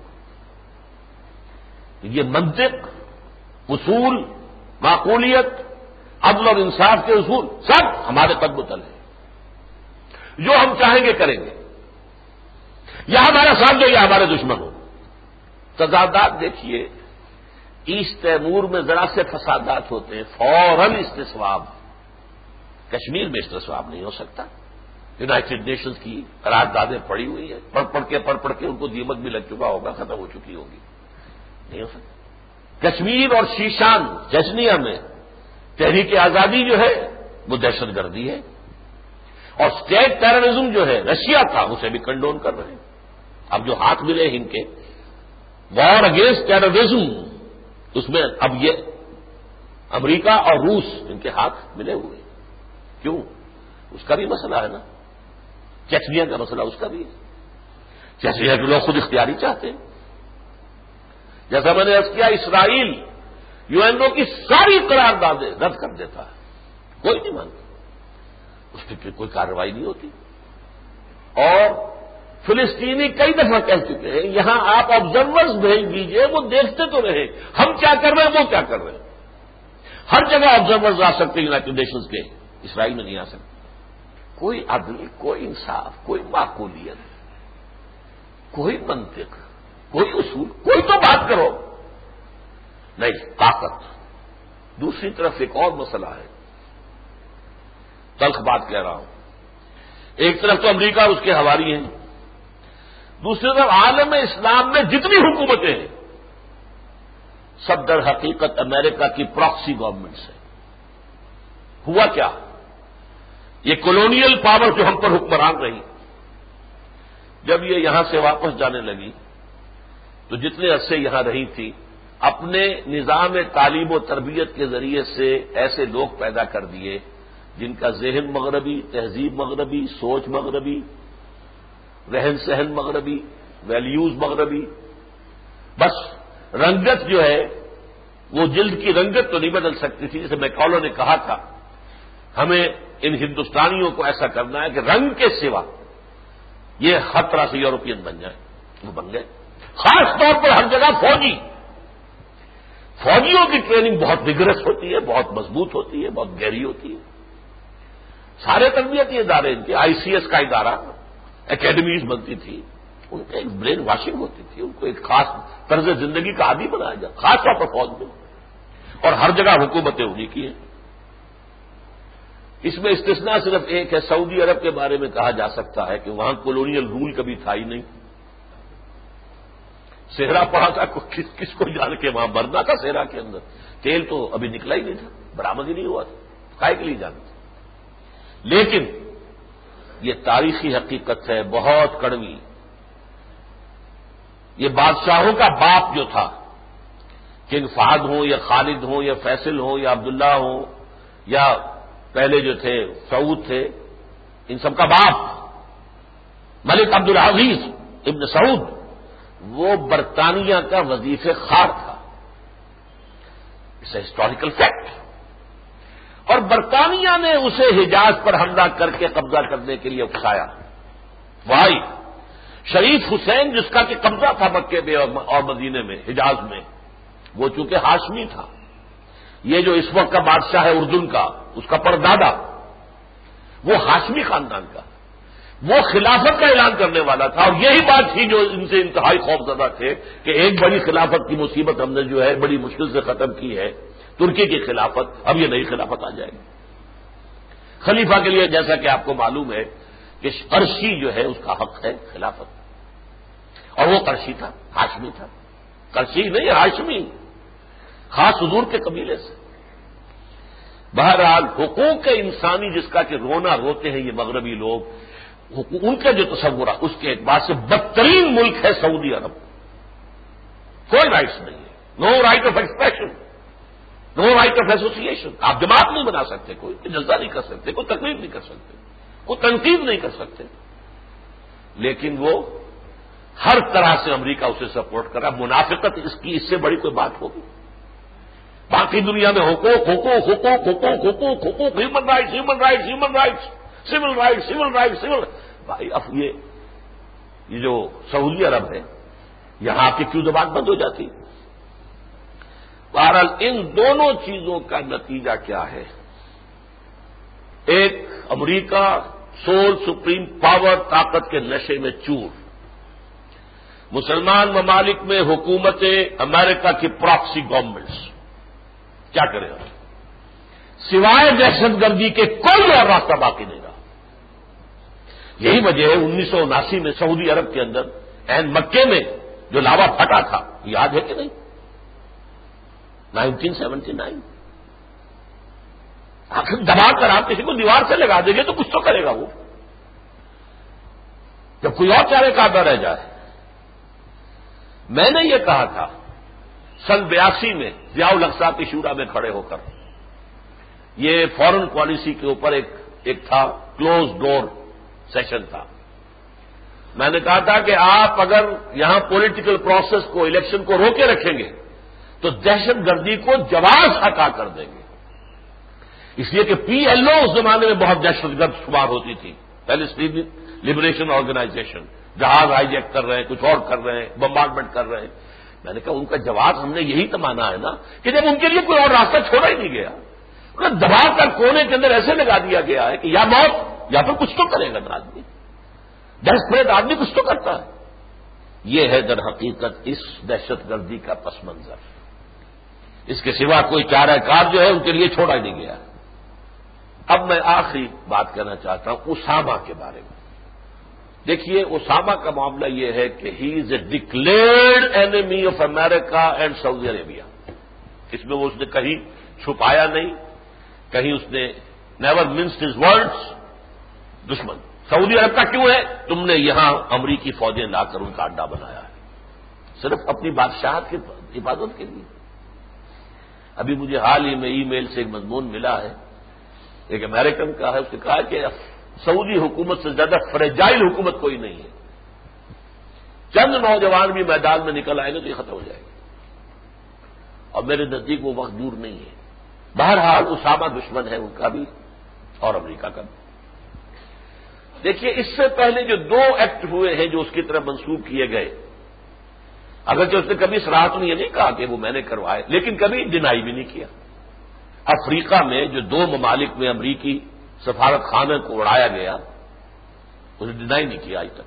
یہ منطق، اصول، معقولیت، عدل اور انصاف کے اصول سب ہمارے قدموں تلے ہیں، جو ہم چاہیں گے کریں گے، یا ہمارا ساتھ دو یا ہمارے دشمن ہو۔ تضادات دیکھیے، ایسٹ تیمور میں ذرا سے فسادات ہوتے ہیں، فوراً استصواب، کشمیر میں استصواب نہیں ہو سکتا۔ یونائٹڈ نیشنز کی قراردادیں پڑی ہوئی ہیں، پڑھ پڑھ کے ان کو دیمک بھی لگ چکا ہوگا، ختم ہو چکی ہوگی، نہیں ہو سکتا۔ کشمیر اور شیشان چچنیا میں تحریک آزادی جو ہے وہ دہشت گردی ہے، اور اسٹیٹ ٹیررزم جو ہے رشیا تھا اسے بھی کنڈون کر رہے ہیں۔ اب جو ہاتھ ملے ان کے وار اگینسٹ ٹیررزم، اس میں اب یہ امریکہ اور روس ان کے ہاتھ ملے ہوئے، کیوں؟ اس کا بھی مسئلہ ہے نا، چچنیا کا مسئلہ اس کا بھی ہے۔ چچنیا کے لوگ خود اختیاری چاہتے ہیں۔ جیسا میں نے عرض کیا، اسرائیل UNO کی ساری قراردادیں رد کر دیتا ہے، کوئی نہیں مانتا، اس پہ کوئی کارروائی نہیں ہوتی۔ اور فلسطینی کئی دفعہ کہہ چکے ہیں یہاں آپ آبزرورز بھیج دیجئے، وہ دیکھتے تو رہے ہم کیا کر رہے ہیں، وہ کیا کر رہے ہیں۔ ہر جگہ آبزرورز آ سکتے ہیں یونائٹڈ نیشنز کے، اسرائیل میں نہیں آ سکتے۔ کوئی عدل، کوئی انصاف، کوئی معقولیت، کوئی منطق، کوئی اصول، کوئی تو بات کرو، نہیں، طاقت۔ دوسری طرف ایک اور مسئلہ ہے، تلخ بات کہہ رہا ہوں، ایک طرف تو امریکہ اور اس کے حوالی ہیں، دوسری طرف عالم اسلام میں جتنی حکومتیں ہیں سب در حقیقت امریکہ کی پراکسی گورنمنٹس ہیں۔ ہوا کیا؟ یہ کولونیل پاور جو ہم پر حکمران رہی، جب یہ یہاں سے واپس جانے لگی تو جتنے عرصے یہاں رہی تھی، اپنے نظام تعلیم و تربیت کے ذریعے سے ایسے لوگ پیدا کر دیے جن کا ذہن مغربی، تہذیب مغربی، سوچ مغربی، رہن سہن مغربی، ویلیوز مغربی، بس رنگت جو ہے وہ جلد کی رنگت تو نہیں بدل سکتی تھی۔ جیسے میکالو نے کہا تھا ہمیں ان ہندوستانیوں کو ایسا کرنا ہے کہ رنگ کے سوا یہ ہر طرح سے یورپین بن جائیں، وہ بن گئے۔ خاص طور پر ہر جگہ فوجیوں کی ٹریننگ بہت وگرس ہوتی ہے، بہت مضبوط ہوتی ہے، بہت گہری ہوتی ہے۔ سارے تربیتی ادارے ان کے، ICS کا ادارہ، اکیڈمیز بنتی تھی، ان کا ایک برین واشنگ ہوتی تھی، ان کو ایک خاص طرز زندگی کا عادی بنایا جائے، خاص طور پر فوج میں، اور ہر جگہ حکومتیں انہیں کی ہیں۔ اس میں استثناء صرف ایک ہے، سعودی عرب کے بارے میں کہا جا سکتا ہے کہ وہاں کولونیل رول کبھی تھا ہی نہیں۔ صحرا پڑا تھا، کس کو جان کے وہاں مرنا تھا صحرا کے اندر، تیل تو ابھی نکلا ہی نہیں تھا، برآمد ہی نہیں ہوا تھا، کائے کے لیے جانا تھا۔ لیکن یہ تاریخی حقیقت ہے بہت کڑوی، یہ بادشاہوں کا باپ جو تھا، کنگ فہد ہوں یا خالد ہوں یا فیصل ہوں یا عبداللہ ہوں یا پہلے جو تھے سعود تھے، ان سب کا باپ ملک عبدالعزیز ابن سعود، وہ برطانیہ کا وظیفہ خوار تھا، اٹس اے ہسٹوریکل فیکٹ. اور برطانیہ نے اسے حجاز پر حملہ کر کے قبضہ کرنے کے لیے اکسایا. بھائی شریف حسین جس کا کہ قبضہ تھا مکے میں اور مدینے میں حجاز میں، وہ چونکہ ہاشمی تھا. یہ جو اس وقت کا بادشاہ ہے اردن کا، اس کا پردادا وہ ہاشمی خاندان کا، وہ خلافت کا اعلان کرنے والا تھا. اور یہی بات تھی جو ان سے انتہائی خوفزدہ تھے کہ ایک بڑی خلافت کی مصیبت ہم نے جو ہے بڑی مشکل سے ختم کی ہے، ترکی کی خلافت، اب یہ نئی خلافت آ جائے گی. خلیفہ کے لیے جیسا کہ آپ کو معلوم ہے کہ قرشی جو ہے اس کا حق ہے خلافت، اور وہ قرشی تھا، ہاشمی تھا. قرشی نہیں، ہاشمی، خاص حضور کے قبیلے سے. بہرحال حقوق انسانی جس کا کہ رونا روتے ہیں یہ مغربی لوگ، ان کا جو تصور ہے اس کے اعتبار سے بدترین ملک ہے سعودی عرب. کوئی رائٹس نہیں ہے، no right of expression, no right of association. آپ جماعت نہیں بنا سکتے، کوئی جلسہ نہیں کر سکتے، کوئی تقریر نہیں کر سکتے، کوئی تنقید نہیں کر سکتے. لیکن وہ ہر طرح سے امریکہ اسے سپورٹ کر رہا. منافقت اس سے بڑی کوئی بات ہوگی؟ باقی دنیا میں حقوق حقوق حقوق حقوق حقوق حقوق، human rights human rights human rights, civil rights civil rights civil. بھائی اب یہ جو سعودی عرب ہے یہاں کی کیوں زبان بند ہو جاتی؟ بہرحال ان دونوں چیزوں کا نتیجہ کیا ہے؟ ایک، امریکہ سول سپریم پاور، طاقت کے نشے میں چور. مسلمان ممالک میں حکومتیں امریکہ کی پراکسی گورنمنٹس کیا کریں ہم؟ سوائے دہشت گردی کے کوئی اور راستہ باقی نہیں رہا. یہی وجہ ہے 1979 میں سعودی عرب کے اندر عین مکے میں جو لاوا پھٹا تھا، یاد ہے کہ نہیں؟ 1979. آخر دبا کر آپ کسی کو دیوار سے لگا دیں گے تو کچھ تو کرے گا وہ، جب کوئی اور چارے کار نہ رہ جائے. میں نے یہ کہا تھا سن 82 میں ضیاء الاقصیٰ کی شورا میں کھڑے ہو کر، یہ فورن پالیسی کے اوپر ایک تھا کلوز ڈور سیشن تھا. میں نے کہا تھا کہ آپ اگر یہاں پولیٹیکل پروسیس کو، الیکشن کو روکے رکھیں گے تو دہشت گردی کو جواز عطا کر دیں گے. اس لیے کہ پی ایل او اس زمانے میں بہت دہشت گرد شمار ہوتی تھی، پیلسٹین لبریشن آرگنائزیشن. جہاز ہائی جیک کر رہے ہیں، کچھ اور کر رہے ہیں، بمبارڈمنٹ کر رہے ہیں. میں نے کہا ان کا جواب ہم نے یہی تو مانا ہے نا کہ جب ان کے لیے کوئی اور راستہ چھوڑا ہی نہیں گیا، انہیں دبا کر کونے کے اندر ایسے لگا دیا گیا ہے کہ یا موت یا پھر کچھ تو کرے گا آدمی. ڈیسپریٹ آدمی کچھ تو کرتا ہے. یہ ہے در حقیقت اس دہشت گردی کا پس منظر. اس کے سوا کوئی چارہ کار جو ہے ان کے لیے چھوڑا ہی نہیں گیا. اب میں آخری بات کہنا چاہتا ہوں اسامہ کے بارے میں. دیکھیے اسامہ کا معاملہ یہ ہے کہ he is a declared enemy of America and Saudi Arabia. اس میں وہ اس نے کہیں چھپایا نہیں، کہیں اس نے نیور منسڈ ہز ورڈز. دشمن سعودی عرب کا کیوں ہے؟ تم نے یہاں امریکی فوجیں لا کر ان کا اڈا بنایا ہے صرف اپنی بادشاہت کی حفاظت کے لیے. ابھی مجھے حال ہی میں ای میل سے ایک مضمون ملا ہے، ایک امریکن کا ہے، اس نے کہا کہ سعودی حکومت سے زیادہ فریجائل حکومت کوئی نہیں ہے، چند نوجوان بھی میدان میں نکل آئیں گے تو یہ ختم ہو جائے گی. اور میرے نزدیک وہ وقت دور نہیں ہے. بہرحال اسامہ دشمن ہے ان کا بھی اور امریکہ کا بھی. دیکھیے اس سے پہلے جو 2 ایکٹ ہوئے ہیں جو اس کی طرف منسوب کیے گئے، اگرچہ اس نے کبھی صراحت میں یہ نہیں کہا کہ وہ میں نے کروائے، لیکن کبھی ڈینائی بھی نہیں کیا. افریقہ میں جو 2 ممالک میں امریکی سفارت خانے کو اڑایا گیا اسے ڈینائی نہیں کیا آج تک.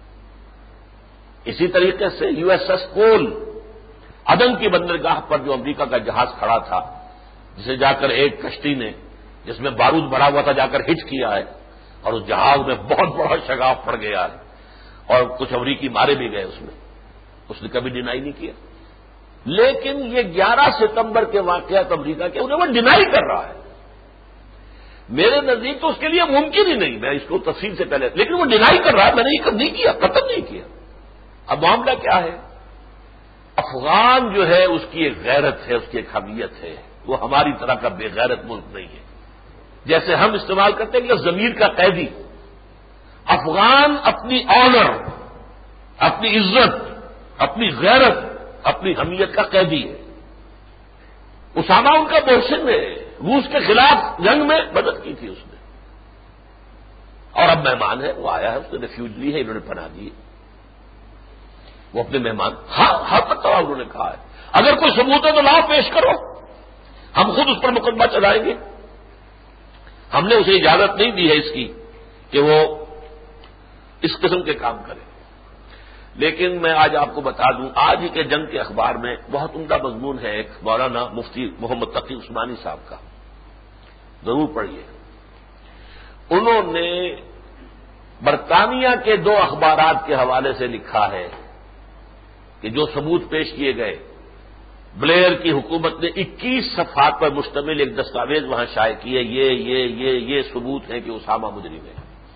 اسی طریقے سے یو ایس ایس کول عدن کی بندرگاہ پر جو امریکہ کا جہاز کھڑا تھا، جسے جا کر ایک کشتی نے جس میں بارود بھرا ہوا تھا جا کر ہٹ کیا ہے اور اس جہاز میں بہت بڑا شگاف پڑ گیا ہے اور کچھ امریکی مارے بھی گئے اس نے کبھی ڈینائی نہیں کیا. لیکن یہ 11 ستمبر کے واقعات امریکہ کے انہیں وہ ڈینائی کر رہا ہے. میرے نزدیک تو اس کے لیے ممکن ہی نہیں، میں اس کو تفصیل سے پہلے، لیکن وہ ڈینائی کر رہا ہے میں نے یہ نہیں کیا، قتل نہیں کیا. اب معاملہ کیا ہے؟ افغان جو ہے اس کی ایک غیرت ہے، اس کی ایک حمیت ہے. وہ ہماری طرح کا بے غیرت ملک نہیں ہے. جیسے ہم استعمال کرتے ہیں کہ ضمیر کا قیدی، افغان اپنی آنر، اپنی عزت، اپنی غیرت، اپنی حمیت کا قیدی ہے. اسامہ ان کا محسن ہے، روس کے خلاف جنگ میں مدد کی تھی اس نے، اور اب مہمان ہے، وہ آیا ہے، اس نے ریفیوج لی ہے، انہوں نے پناہ دی، وہ اپنے مہمان ہر مرتبہ انہوں نے کہا ہے اگر کوئی ثبوت ہے تو لاؤ پیش کرو، ہم خود اس پر مقدمہ چلائیں گے۔ ہم نے اسے اجازت نہیں دی ہے اس کی کہ وہ اس قسم کے کام کرے، لیکن میں آج آپ کو بتا دوں، آج ہی کے جنگ کے اخبار میں بہت عمدہ مضمون ہے ایک مولانا مفتی محمد تقی عثمانی صاحب کا، ضرور پڑھیے۔ انہوں نے برطانیہ کے 2 اخبارات کے حوالے سے لکھا ہے کہ جو ثبوت پیش کیے گئے، بلیئر کی حکومت نے 21 صفحات پر مشتمل ایک دستاویز وہاں شائع کی ہے، یہ ثبوت ہے کہ اسامہ مجرم ہے۔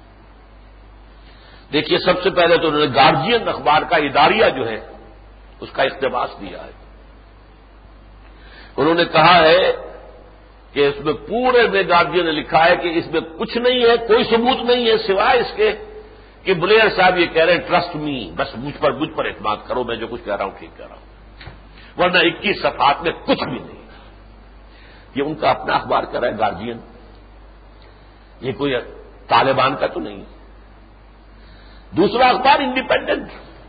دیکھیے، سب سے پہلے تو انہوں نے گارجین اخبار کا اداریہ جو ہے اس کا اقتباس دیا ہے۔ انہوں نے کہا ہے کہ اس میں پورے میں گارجین نے لکھا ہے کہ اس میں کچھ نہیں ہے، کوئی ثبوت نہیں ہے سوائے اس کے کہ بلیئر صاحب یہ کہہ رہے ہیں ٹرسٹ می، بس مجھ پر اعتماد کرو، میں جو کچھ کہہ رہا ہوں ٹھیک کہہ رہا ہوں، ورنہ 21 صفحات میں کچھ بھی نہیں۔ یہ ان کا اپنا اخبار کر رہا ہے گارجین، یہ کوئی طالبان کا تو نہیں ہے۔ دوسرا اخبار انڈیپینڈنٹ،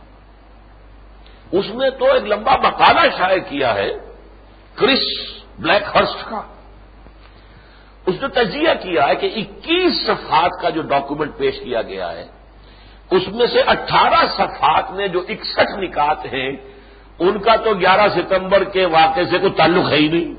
اس نے تو ایک لمبا مقالہ شائع کیا ہے کرس بلیک ہرسٹ کا، اس نے تجزیہ کیا ہے کہ 21 صفحات کا جو ڈاکومنٹ پیش کیا گیا ہے اس میں سے 18 صفحات میں جو 61 نکات ہیں ان کا تو 11 ستمبر کے واقعے سے کوئی تعلق ہے ہی نہیں،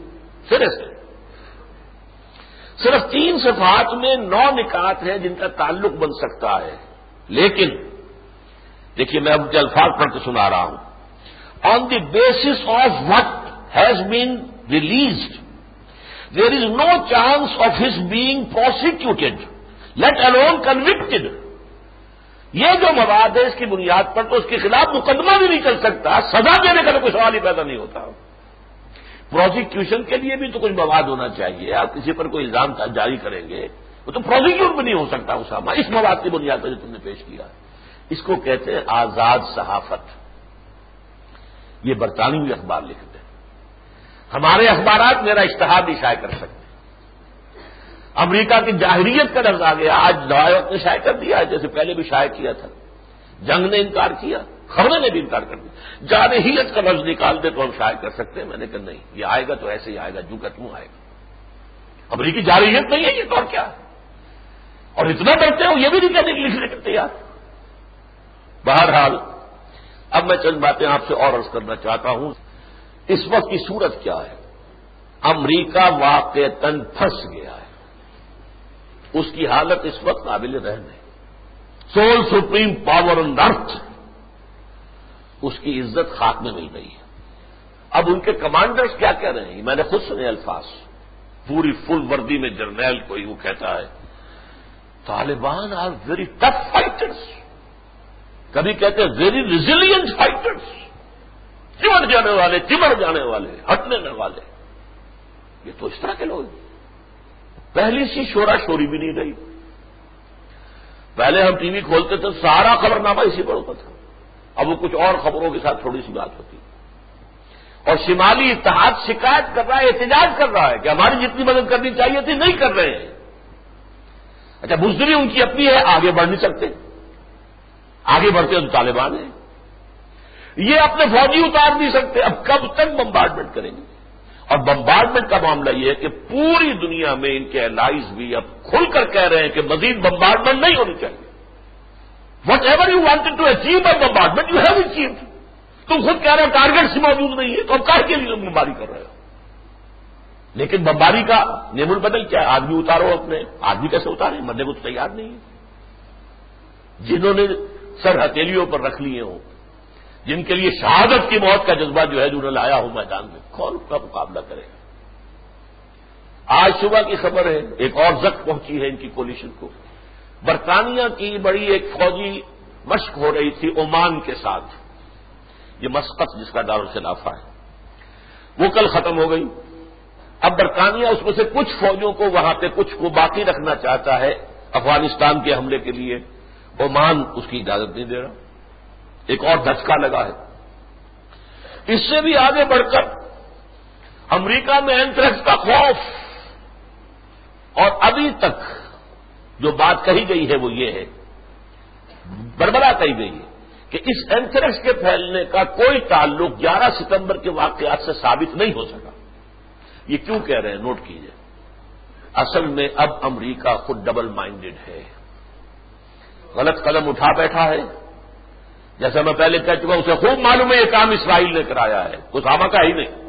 صرف 3 صفحات میں 9 نکات ہیں جن کا تعلق بن سکتا ہے۔ لیکن دیکھیے، میں اب الفاظ پڑھ کے سنا رہا ہوں، on the basis of what has been released there is no chance of his being prosecuted let alone convicted. یہ جو مواد ہے اس کی بنیاد پر تو اس کے خلاف مقدمہ بھی نہیں چل سکتا، سزا دینے کا تو کوئی سوال ہی پیدا نہیں ہوتا۔ پروسیکیوشن کے لیے بھی تو کچھ مواد ہونا چاہیے، آپ کسی پر کوئی الزام جاری کریں گے وہ تو پروسیکیوٹ بھی نہیں ہو سکتا اسامہ، اس مواد کی بنیاد پر جو تم نے پیش کیا ہے۔ اس کو کہتے ہیں آزاد صحافت، یہ برطانوی اخبار لکھتے ہیں۔ ہمارے اخبارات میرا اشتہار بھی شائع کر سکتے ہیں۔ امریکہ کی جاہریت کا لفظ آ گیا، آج روایت نے شائع کر دیا ہے، جیسے پہلے بھی شائع کیا تھا۔ جنگ نے انکار کیا، خبریں نے بھی انکار کر دیا، جارحیت کا لفظ نکال دے تو ہم شائع کر سکتے ہیں۔ میں نے کہا نہیں، یہ آئے گا تو ایسے ہی آئے گا جو کا تم آئے گا، امریکی جارحیت نہیں ہے یہ تو اور کیا ہے، اور اتنا ڈرتے ہو یہ بھی نہیں کہنے کے لکھنے کے تیار۔ بہرحال اب میں چند باتیں آپ سے اور عرض کرنا چاہتا ہوں۔ اس وقت کی صورت کیا ہے؟ امریکہ واقعتاً پھنس گیا ہے، اس کی حالت اس وقت قابل رحم ہے۔ Sole supreme power on earth, اس کی عزت خاک میں مل گئی ہے۔ اب ان کے کمانڈرز کیا کہہ رہے ہیں؟ میں نے خود سنے الفاظ، پوری فل وردی میں جرنیل کوئی وہ کہتا ہے Taliban are very tough fighters, کبھی کہتے ہیں ویری ریزیلینٹ فائٹرز، چمٹ جانے والے ہٹنے نہ والے۔ یہ تو اس طرح کے لوگ، پہلی سی شورا شوری بھی نہیں رہی۔ پہلے ہم ٹی وی کھولتے تھے سارا خبرنامہ اسی پر ہوتا تھا، اب وہ کچھ اور خبروں کے ساتھ تھوڑی سی بات ہوتی، اور شمالی اتحاد شکایت کر رہا ہے، احتجاج کر رہا ہے کہ ہماری جتنی مدد کرنی چاہیے تھی نہیں کر رہے ہیں۔ اچھا، بزدلی ان کی اپنی ہے، آگے بڑھ نہیں سکتے، آگے بڑھتے تو طالبان ہیں، یہ اپنے فوجی اتار نہیں سکتے، اب کب تک بمبارڈمنٹ کریں گے؟ اور بمبارڈمنٹ کا معاملہ یہ ہے کہ پوری دنیا میں ان کے الائز بھی اب کھل کر کہہ رہے ہیں کہ مزید بمبارڈمنٹ نہیں ہونی چاہیے۔ Whatever you wanted to achieve by bombardment you have achieved. تم خود کہہ رہے ہو ٹارگیٹ سے موجود نہیں ہے تو اب کہہ کے لیے بمباری کر رہے ہو۔ لیکن بمباری کا نعم البدل کیا ہے؟ آدمی اتارو اپنے، آدمی کیسے اتارے؟ مرنے کو تو تیار نہیں ہے۔ جنہوں نے سر ہتھیلیوں پر رکھ لیے ہوں، جن کے لیے شہادت کی موت کا جذبہ جو ہے جو انہیں لایا ہو میدان میں، کون کا مقابلہ کرے؟ آج صبح کی خبر ہے ایک اور زخم پہنچی ہے ان کی کولیشن کو۔ برطانیہ کی بڑی ایک فوجی مشق ہو رہی تھی عمان کے ساتھ، یہ مسقط جس کا دارالخلافہ ہے، وہ کل ختم ہو گئی۔ اب برطانیہ اس میں سے کچھ فوجوں کو وہاں پہ کچھ کو باقی رکھنا چاہتا ہے افغانستان کے حملے کے لیے، عمان اس کی اجازت نہیں دے رہا۔ ایک اور دھچکا لگا ہے۔ اس سے بھی آگے بڑھ کر امریکہ میں اینتھریکس کا خوف، اور ابھی تک جو بات کہی گئی ہے وہ یہ ہے، بربلا کہی گئی ہے کہ اس اینتھریکس کے پھیلنے کا کوئی تعلق 11 ستمبر کے واقعات سے ثابت نہیں ہو سکا۔ یہ کیوں کہہ رہے ہیں؟ نوٹ کیجئے، اصل میں اب امریکہ خود ڈبل مائنڈڈ ہے، غلط قدم اٹھا بیٹھا ہے۔ جیسا میں پہلے کہہ چکا، اسے خوب معلوم ہے یہ کام اسرائیل نے کرایا ہے، اسامہ کا ہی نہیں۔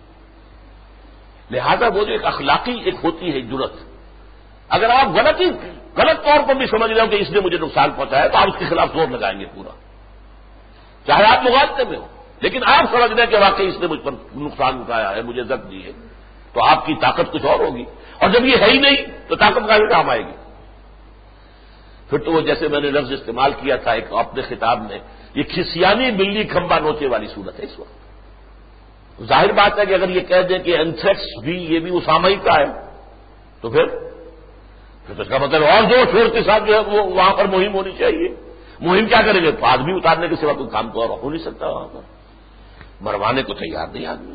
لہذا وہ جو ایک اخلاقی ایک ہوتی ہے جرت، اگر آپ غلط طور پر بھی سمجھ رہے ہو کہ اس نے مجھے نقصان پہنچایا تو آپ اس کے خلاف زور لگائیں گے پورا، چاہے آپ مغالطے میں ہو، لیکن آپ سمجھ رہے ہیں کہ واقعی اس نے مجھ پر نقصان اٹھایا ہے، مجھے زخم دی ہے، تو آپ کی طاقت کچھ اور ہوگی، اور جب یہ ہے ہی نہیں تو طاقت کا بھی کام آئے گی۔ پھر تو وہ جیسے میں نے لفظ استعمال کیا تھا ایک اپنے خطاب میں، یہ کھسیانی بلی کھمبا نوچے والی صورت ہے اس وقت۔ ظاہر بات ہے کہ اگر یہ کہہ دیں کہ اینتھریکس بھی یہ بھی اسامہ ہی کا ہے تو پھر اس کا مطلب اور زور شور کے ساتھ جو ہے وہ وہاں پر مہم ہونی چاہیے۔ مہم کیا کریں گے؟ آدمی اتارنے کے سوا کوئی کام تو اور ہو نہیں سکتا وہاں پر، مروانے کو تیار نہیں آدمی۔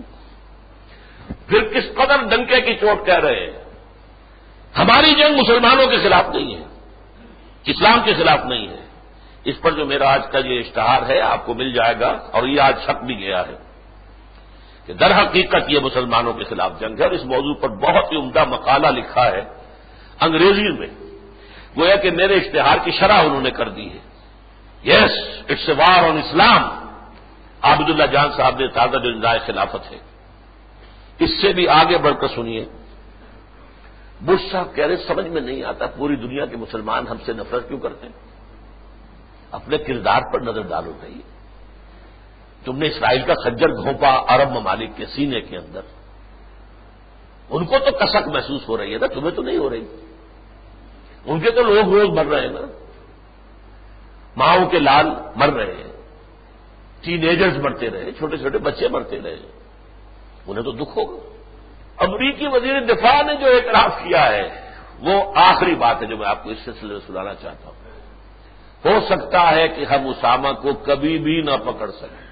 پھر کس قدر ڈنکے کی چوٹ کہہ رہے ہیں ہماری جنگ مسلمانوں کے خلاف نہیں ہے، اسلام کے خلاف نہیں ہے۔ اس پر جو میرا آج کا یہ اشتہار ہے آپ کو مل جائے گا، اور یہ آج چھپ بھی گیا ہے کہ در حقیقت یہ مسلمانوں کے خلاف جنگ ہے، اور اس موضوع پر بہت ہی عمدہ مقالہ لکھا ہے انگریزی میں، گویا کہ میرے اشتہار کی شرح انہوں نے کر دی ہے۔ یس اٹس اے وار آن اسلام، عابد اللہ جان صاحب نے تازہ جو نظام خلافت ہے۔ اس سے بھی آگے بڑھ کر سنیے، بش صاحب کہہ رہے سمجھ میں نہیں آتا پوری دنیا کے مسلمان ہم سے نفرت کیوں کرتے ہیں، اپنے کردار پر نظر ڈالو بھائی، تم نے اسرائیل کا خنجر گھونپا عرب ممالک کے سینے کے اندر، ان کو تو کسک محسوس ہو رہی ہے نا، تمہیں تو نہیں ہو رہی، ان کے تو لوگ روز مر رہے ہیں نا، ماؤں کے لال مر رہے ہیں، ٹین ایجرز مرتے رہے، چھوٹے چھوٹے بچے مرتے رہے، انہیں تو دکھ ہوگا۔ امریکی وزیر دفاع نے جو اعتراف کیا ہے وہ آخری بات ہے جو میں آپ کو اس سلسلے میں سنانا چاہتا ہوں۔ ہو سکتا ہے کہ ہم اسامہ کو کبھی بھی نہ پکڑ سکیں،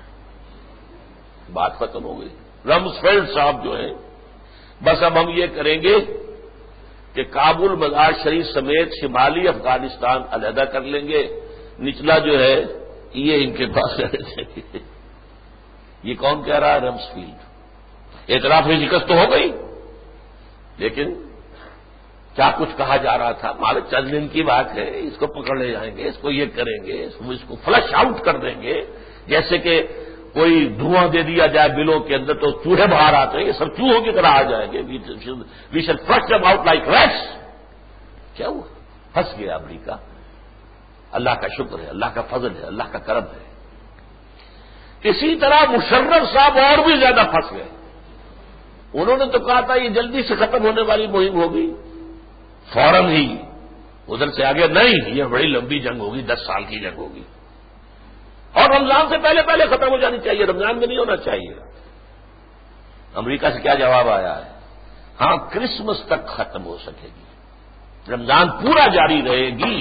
بات ختم ہو گئی۔ رمسفیلڈ صاحب جو ہیں، بس اب ہم یہ کریں گے کہ کابل مزار شریف سمیت شمالی افغانستان علیحدہ کر لیں گے، نچلا جو ہے یہ ان کے پاس رہ جائیں گے۔ یہ کون کہہ رہا ہے؟ رمسفیلڈ۔ اعتراف میں شکست تو ہو گئی، لیکن کیا کچھ کہا جا رہا تھا، مالک چند دن کی بات ہے، اس کو پکڑ لے جائیں گے، اس کو یہ کریں گے، اس کو فلش آؤٹ کر دیں گے، جیسے کہ کوئی دھواں دے دیا جائے بلوں کے اندر تو چوہے باہر آتے ہیں، یہ سب چوہوں کی طرح آ جائیں گے، we shall flush them out like rats. کیا ہوا؟ پھنس گیا امریکہ۔ اللہ کا شکر ہے، اللہ کا فضل ہے، اللہ کا کرم ہے۔ اسی طرح مشرف صاحب اور بھی زیادہ پھنس گئے، انہوں نے تو کہا تھا یہ جلدی سے ختم ہونے والی مہم ہوگی، فوراً ہی ادھر سے آگے نہیں، یہ بڑی لمبی جنگ ہوگی، 10 سال کی جنگ ہوگی، اور رمضان سے پہلے پہلے ختم ہو جانی چاہیے، رمضان میں نہیں ہونا چاہیے۔ امریکہ سے کیا جواب آیا ہے؟ ہاں کرسمس تک ختم ہو سکے گی، رمضان پورا جاری رہے گی،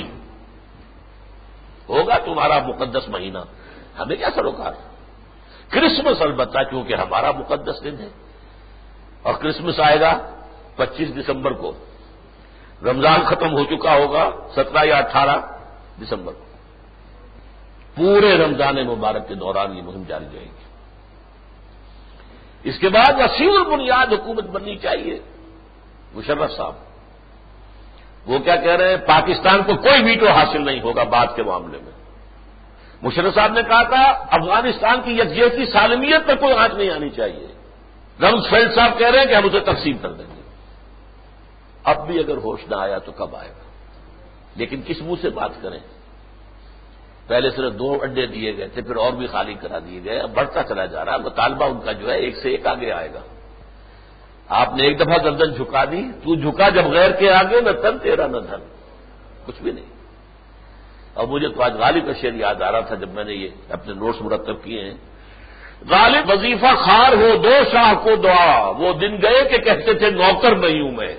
ہوگا تمہارا مقدس مہینہ، ہمیں کیا سروکار۔ کرسمس البتہ کیونکہ ہمارا مقدس دن ہے، اور کرسمس آئے گا 25 دسمبر کو، رمضان ختم ہو چکا ہوگا 17 یا 18 دسمبر کو، پورے رمضان مبارک کے دوران یہ مہم جاری رہے گی۔ اس کے بعد وسیع البنیاد حکومت بننی چاہیے۔ مشرف صاحب وہ کیا کہہ رہے ہیں؟ پاکستان کو کوئی ویٹو حاصل نہیں ہوگا بات کے معاملے میں۔ مشرف صاحب نے کہا تھا افغانستان کی یکجہتی سالمیت پر کوئی آنچ نہیں آنی چاہیے۔ رمسفیلڈ صاحب کہہ رہے ہیں کہ ہم اسے تقسیم کر دیں گے۔ اب بھی اگر ہوش نہ آیا تو کب آئے گا؟ لیکن کس منہ سے بات کریں؟ پہلے صرف 2 اڈے دیے گئے تھے، پھر اور بھی خالی کرا دیے گئے، اب بڑھتا چلا جا رہا ہے مطالبہ ان کا جو ہے ایک سے ایک آگے آئے گا۔ آپ نے ایک دفعہ گردن جھکا دی، تو جھکا جب غیر کے آگے، نہ تن تیرا نہ دھن، کچھ بھی نہیں۔ اور مجھے تو آج غالب کا شعر یاد آ رہا تھا جب میں نے یہ اپنے نوٹس مرتب کیے ہیں۔ غالب وظیفہ خار ہو دو شاہ کو دعا، وہ دن گئے کہ کہتے تھے نوکر نہیں ہوں میں۔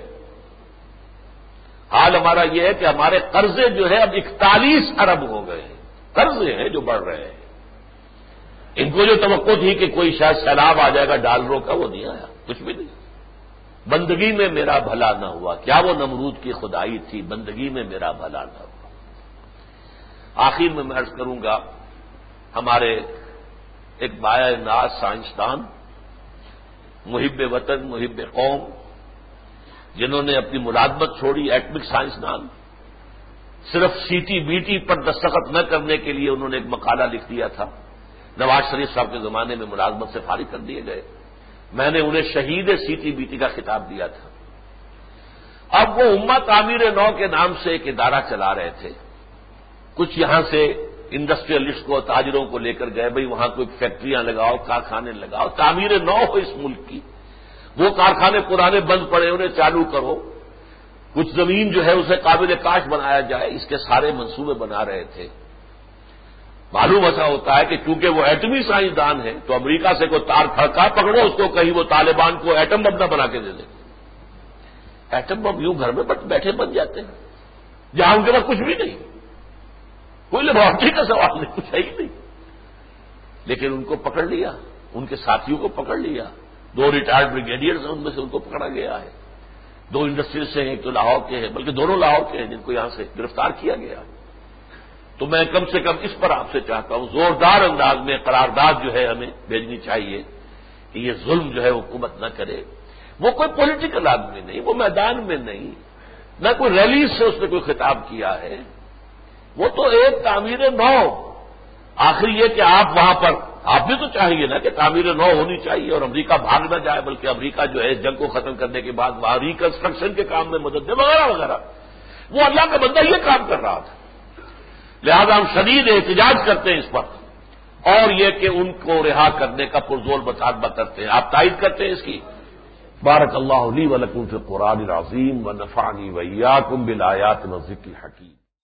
حال ہمارا یہ ہے کہ ہمارے قرضے جو ہے اب 41 ارب ہو گئے ہیں، قرضے ہیں جو بڑھ رہے ہیں۔ ان کو جو توقع تھی کہ کوئی شاید سیلاب آ جائے گا ڈالروں کا، وہ نہیں آیا، کچھ بھی نہیں۔ بندگی میں میرا بھلا نہ ہوا، کیا وہ نمرود کی خدائی تھی، بندگی میں میرا بھلا نہ ہوا۔ آخر میں عرض کروں گا، ہمارے ایک بایا ناز سائنسدان، محب وطن، محب قوم، جنہوں نے اپنی ملازمت چھوڑی، ایٹمک سائنسدان، صرف سی ٹی بی ٹی پر دستخط نہ کرنے کے لیے انہوں نے ایک مقالہ لکھ دیا تھا، نواز شریف صاحب کے زمانے میں ملازمت سے فارغ کر دیے گئے، میں نے انہیں شہید سی ٹی بی ٹی کا خطاب دیا تھا۔ اب وہ امت تعمیر نو کے نام سے ایک ادارہ چلا رہے تھے، کچھ یہاں سے انڈسٹریلسٹ کو، تاجروں کو لے کر گئے، بھئی وہاں کوئی فیکٹریاں لگاؤ، کارخانے لگاؤ، تعمیر نو ہو اس ملک کی، وہ کارخانے پرانے بند پڑے انہیں چالو کرو، کچھ زمین جو ہے اسے قابل کاش بنایا جائے، اس کے سارے منصوبے بنا رہے تھے۔ معلوم ایسا ہوتا ہے کہ چونکہ وہ ایٹمی سائنسدان ہیں تو امریکہ سے کوئی تار پھڑکا، پکڑو اس کو، کہیں وہ طالبان کو ایٹم بم نہ بنا کے دے دے۔ ایٹم بم یوں گھر میں بیٹھے بن جاتے ہیں جہاں ان کے پاس کچھ بھی نہیں، کوئی لیبارٹری کا سوال نہیں، کچھ ہے ہی نہیں، لیکن ان کو پکڑ لیا، ان کے ساتھیوں کو پکڑ لیا، 2 ریٹائرڈ بریگیڈیئرز ہیں، ان میں سے ان کو پکڑا گیا ہے، 2 انڈسٹریز سے ہیں، ایک تو لاہور کے ہیں، بلکہ دونوں لاہور کے ہیں، جن کو یہاں سے گرفتار کیا گیا۔ تو میں کم سے کم اس پر آپ سے چاہتا ہوں زوردار انداز میں قرارداد جو ہے ہمیں بھیجنی چاہیے کہ یہ ظلم جو ہے حکومت نہ کرے۔ وہ کوئی پولیٹیکل آدمی نہیں، وہ میدان میں نہیں، نہ کوئی ریلیز سے اس نے کوئی خطاب کیا ہے، وہ تو ایک تعمیر نو۔ آخر یہ کہ آپ وہاں پر، آپ بھی تو چاہیے نا کہ تعمیر نو ہونی چاہیے اور امریکہ بھاگ نہ جائے، بلکہ امریکہ جو ہے جنگ کو ختم کرنے کے بعد وہاں ریکنسٹرکشن کے کام میں مدد دے وغیرہ وغیرہ۔ وہ اللہ کا بندہ یہ کام کر رہا تھا، لہذا ہم شدید احتجاج کرتے ہیں اس پر، اور یہ کہ ان کو رہا کرنے کا پرزور مطالبہ کرتے ہیں۔ آپ تائید کرتے ہیں اس کی؟ بارک اللہ لی و لکم فی القرآن العظیم و نفعنی و ایاکم بالآیات و الذکر الحکیم۔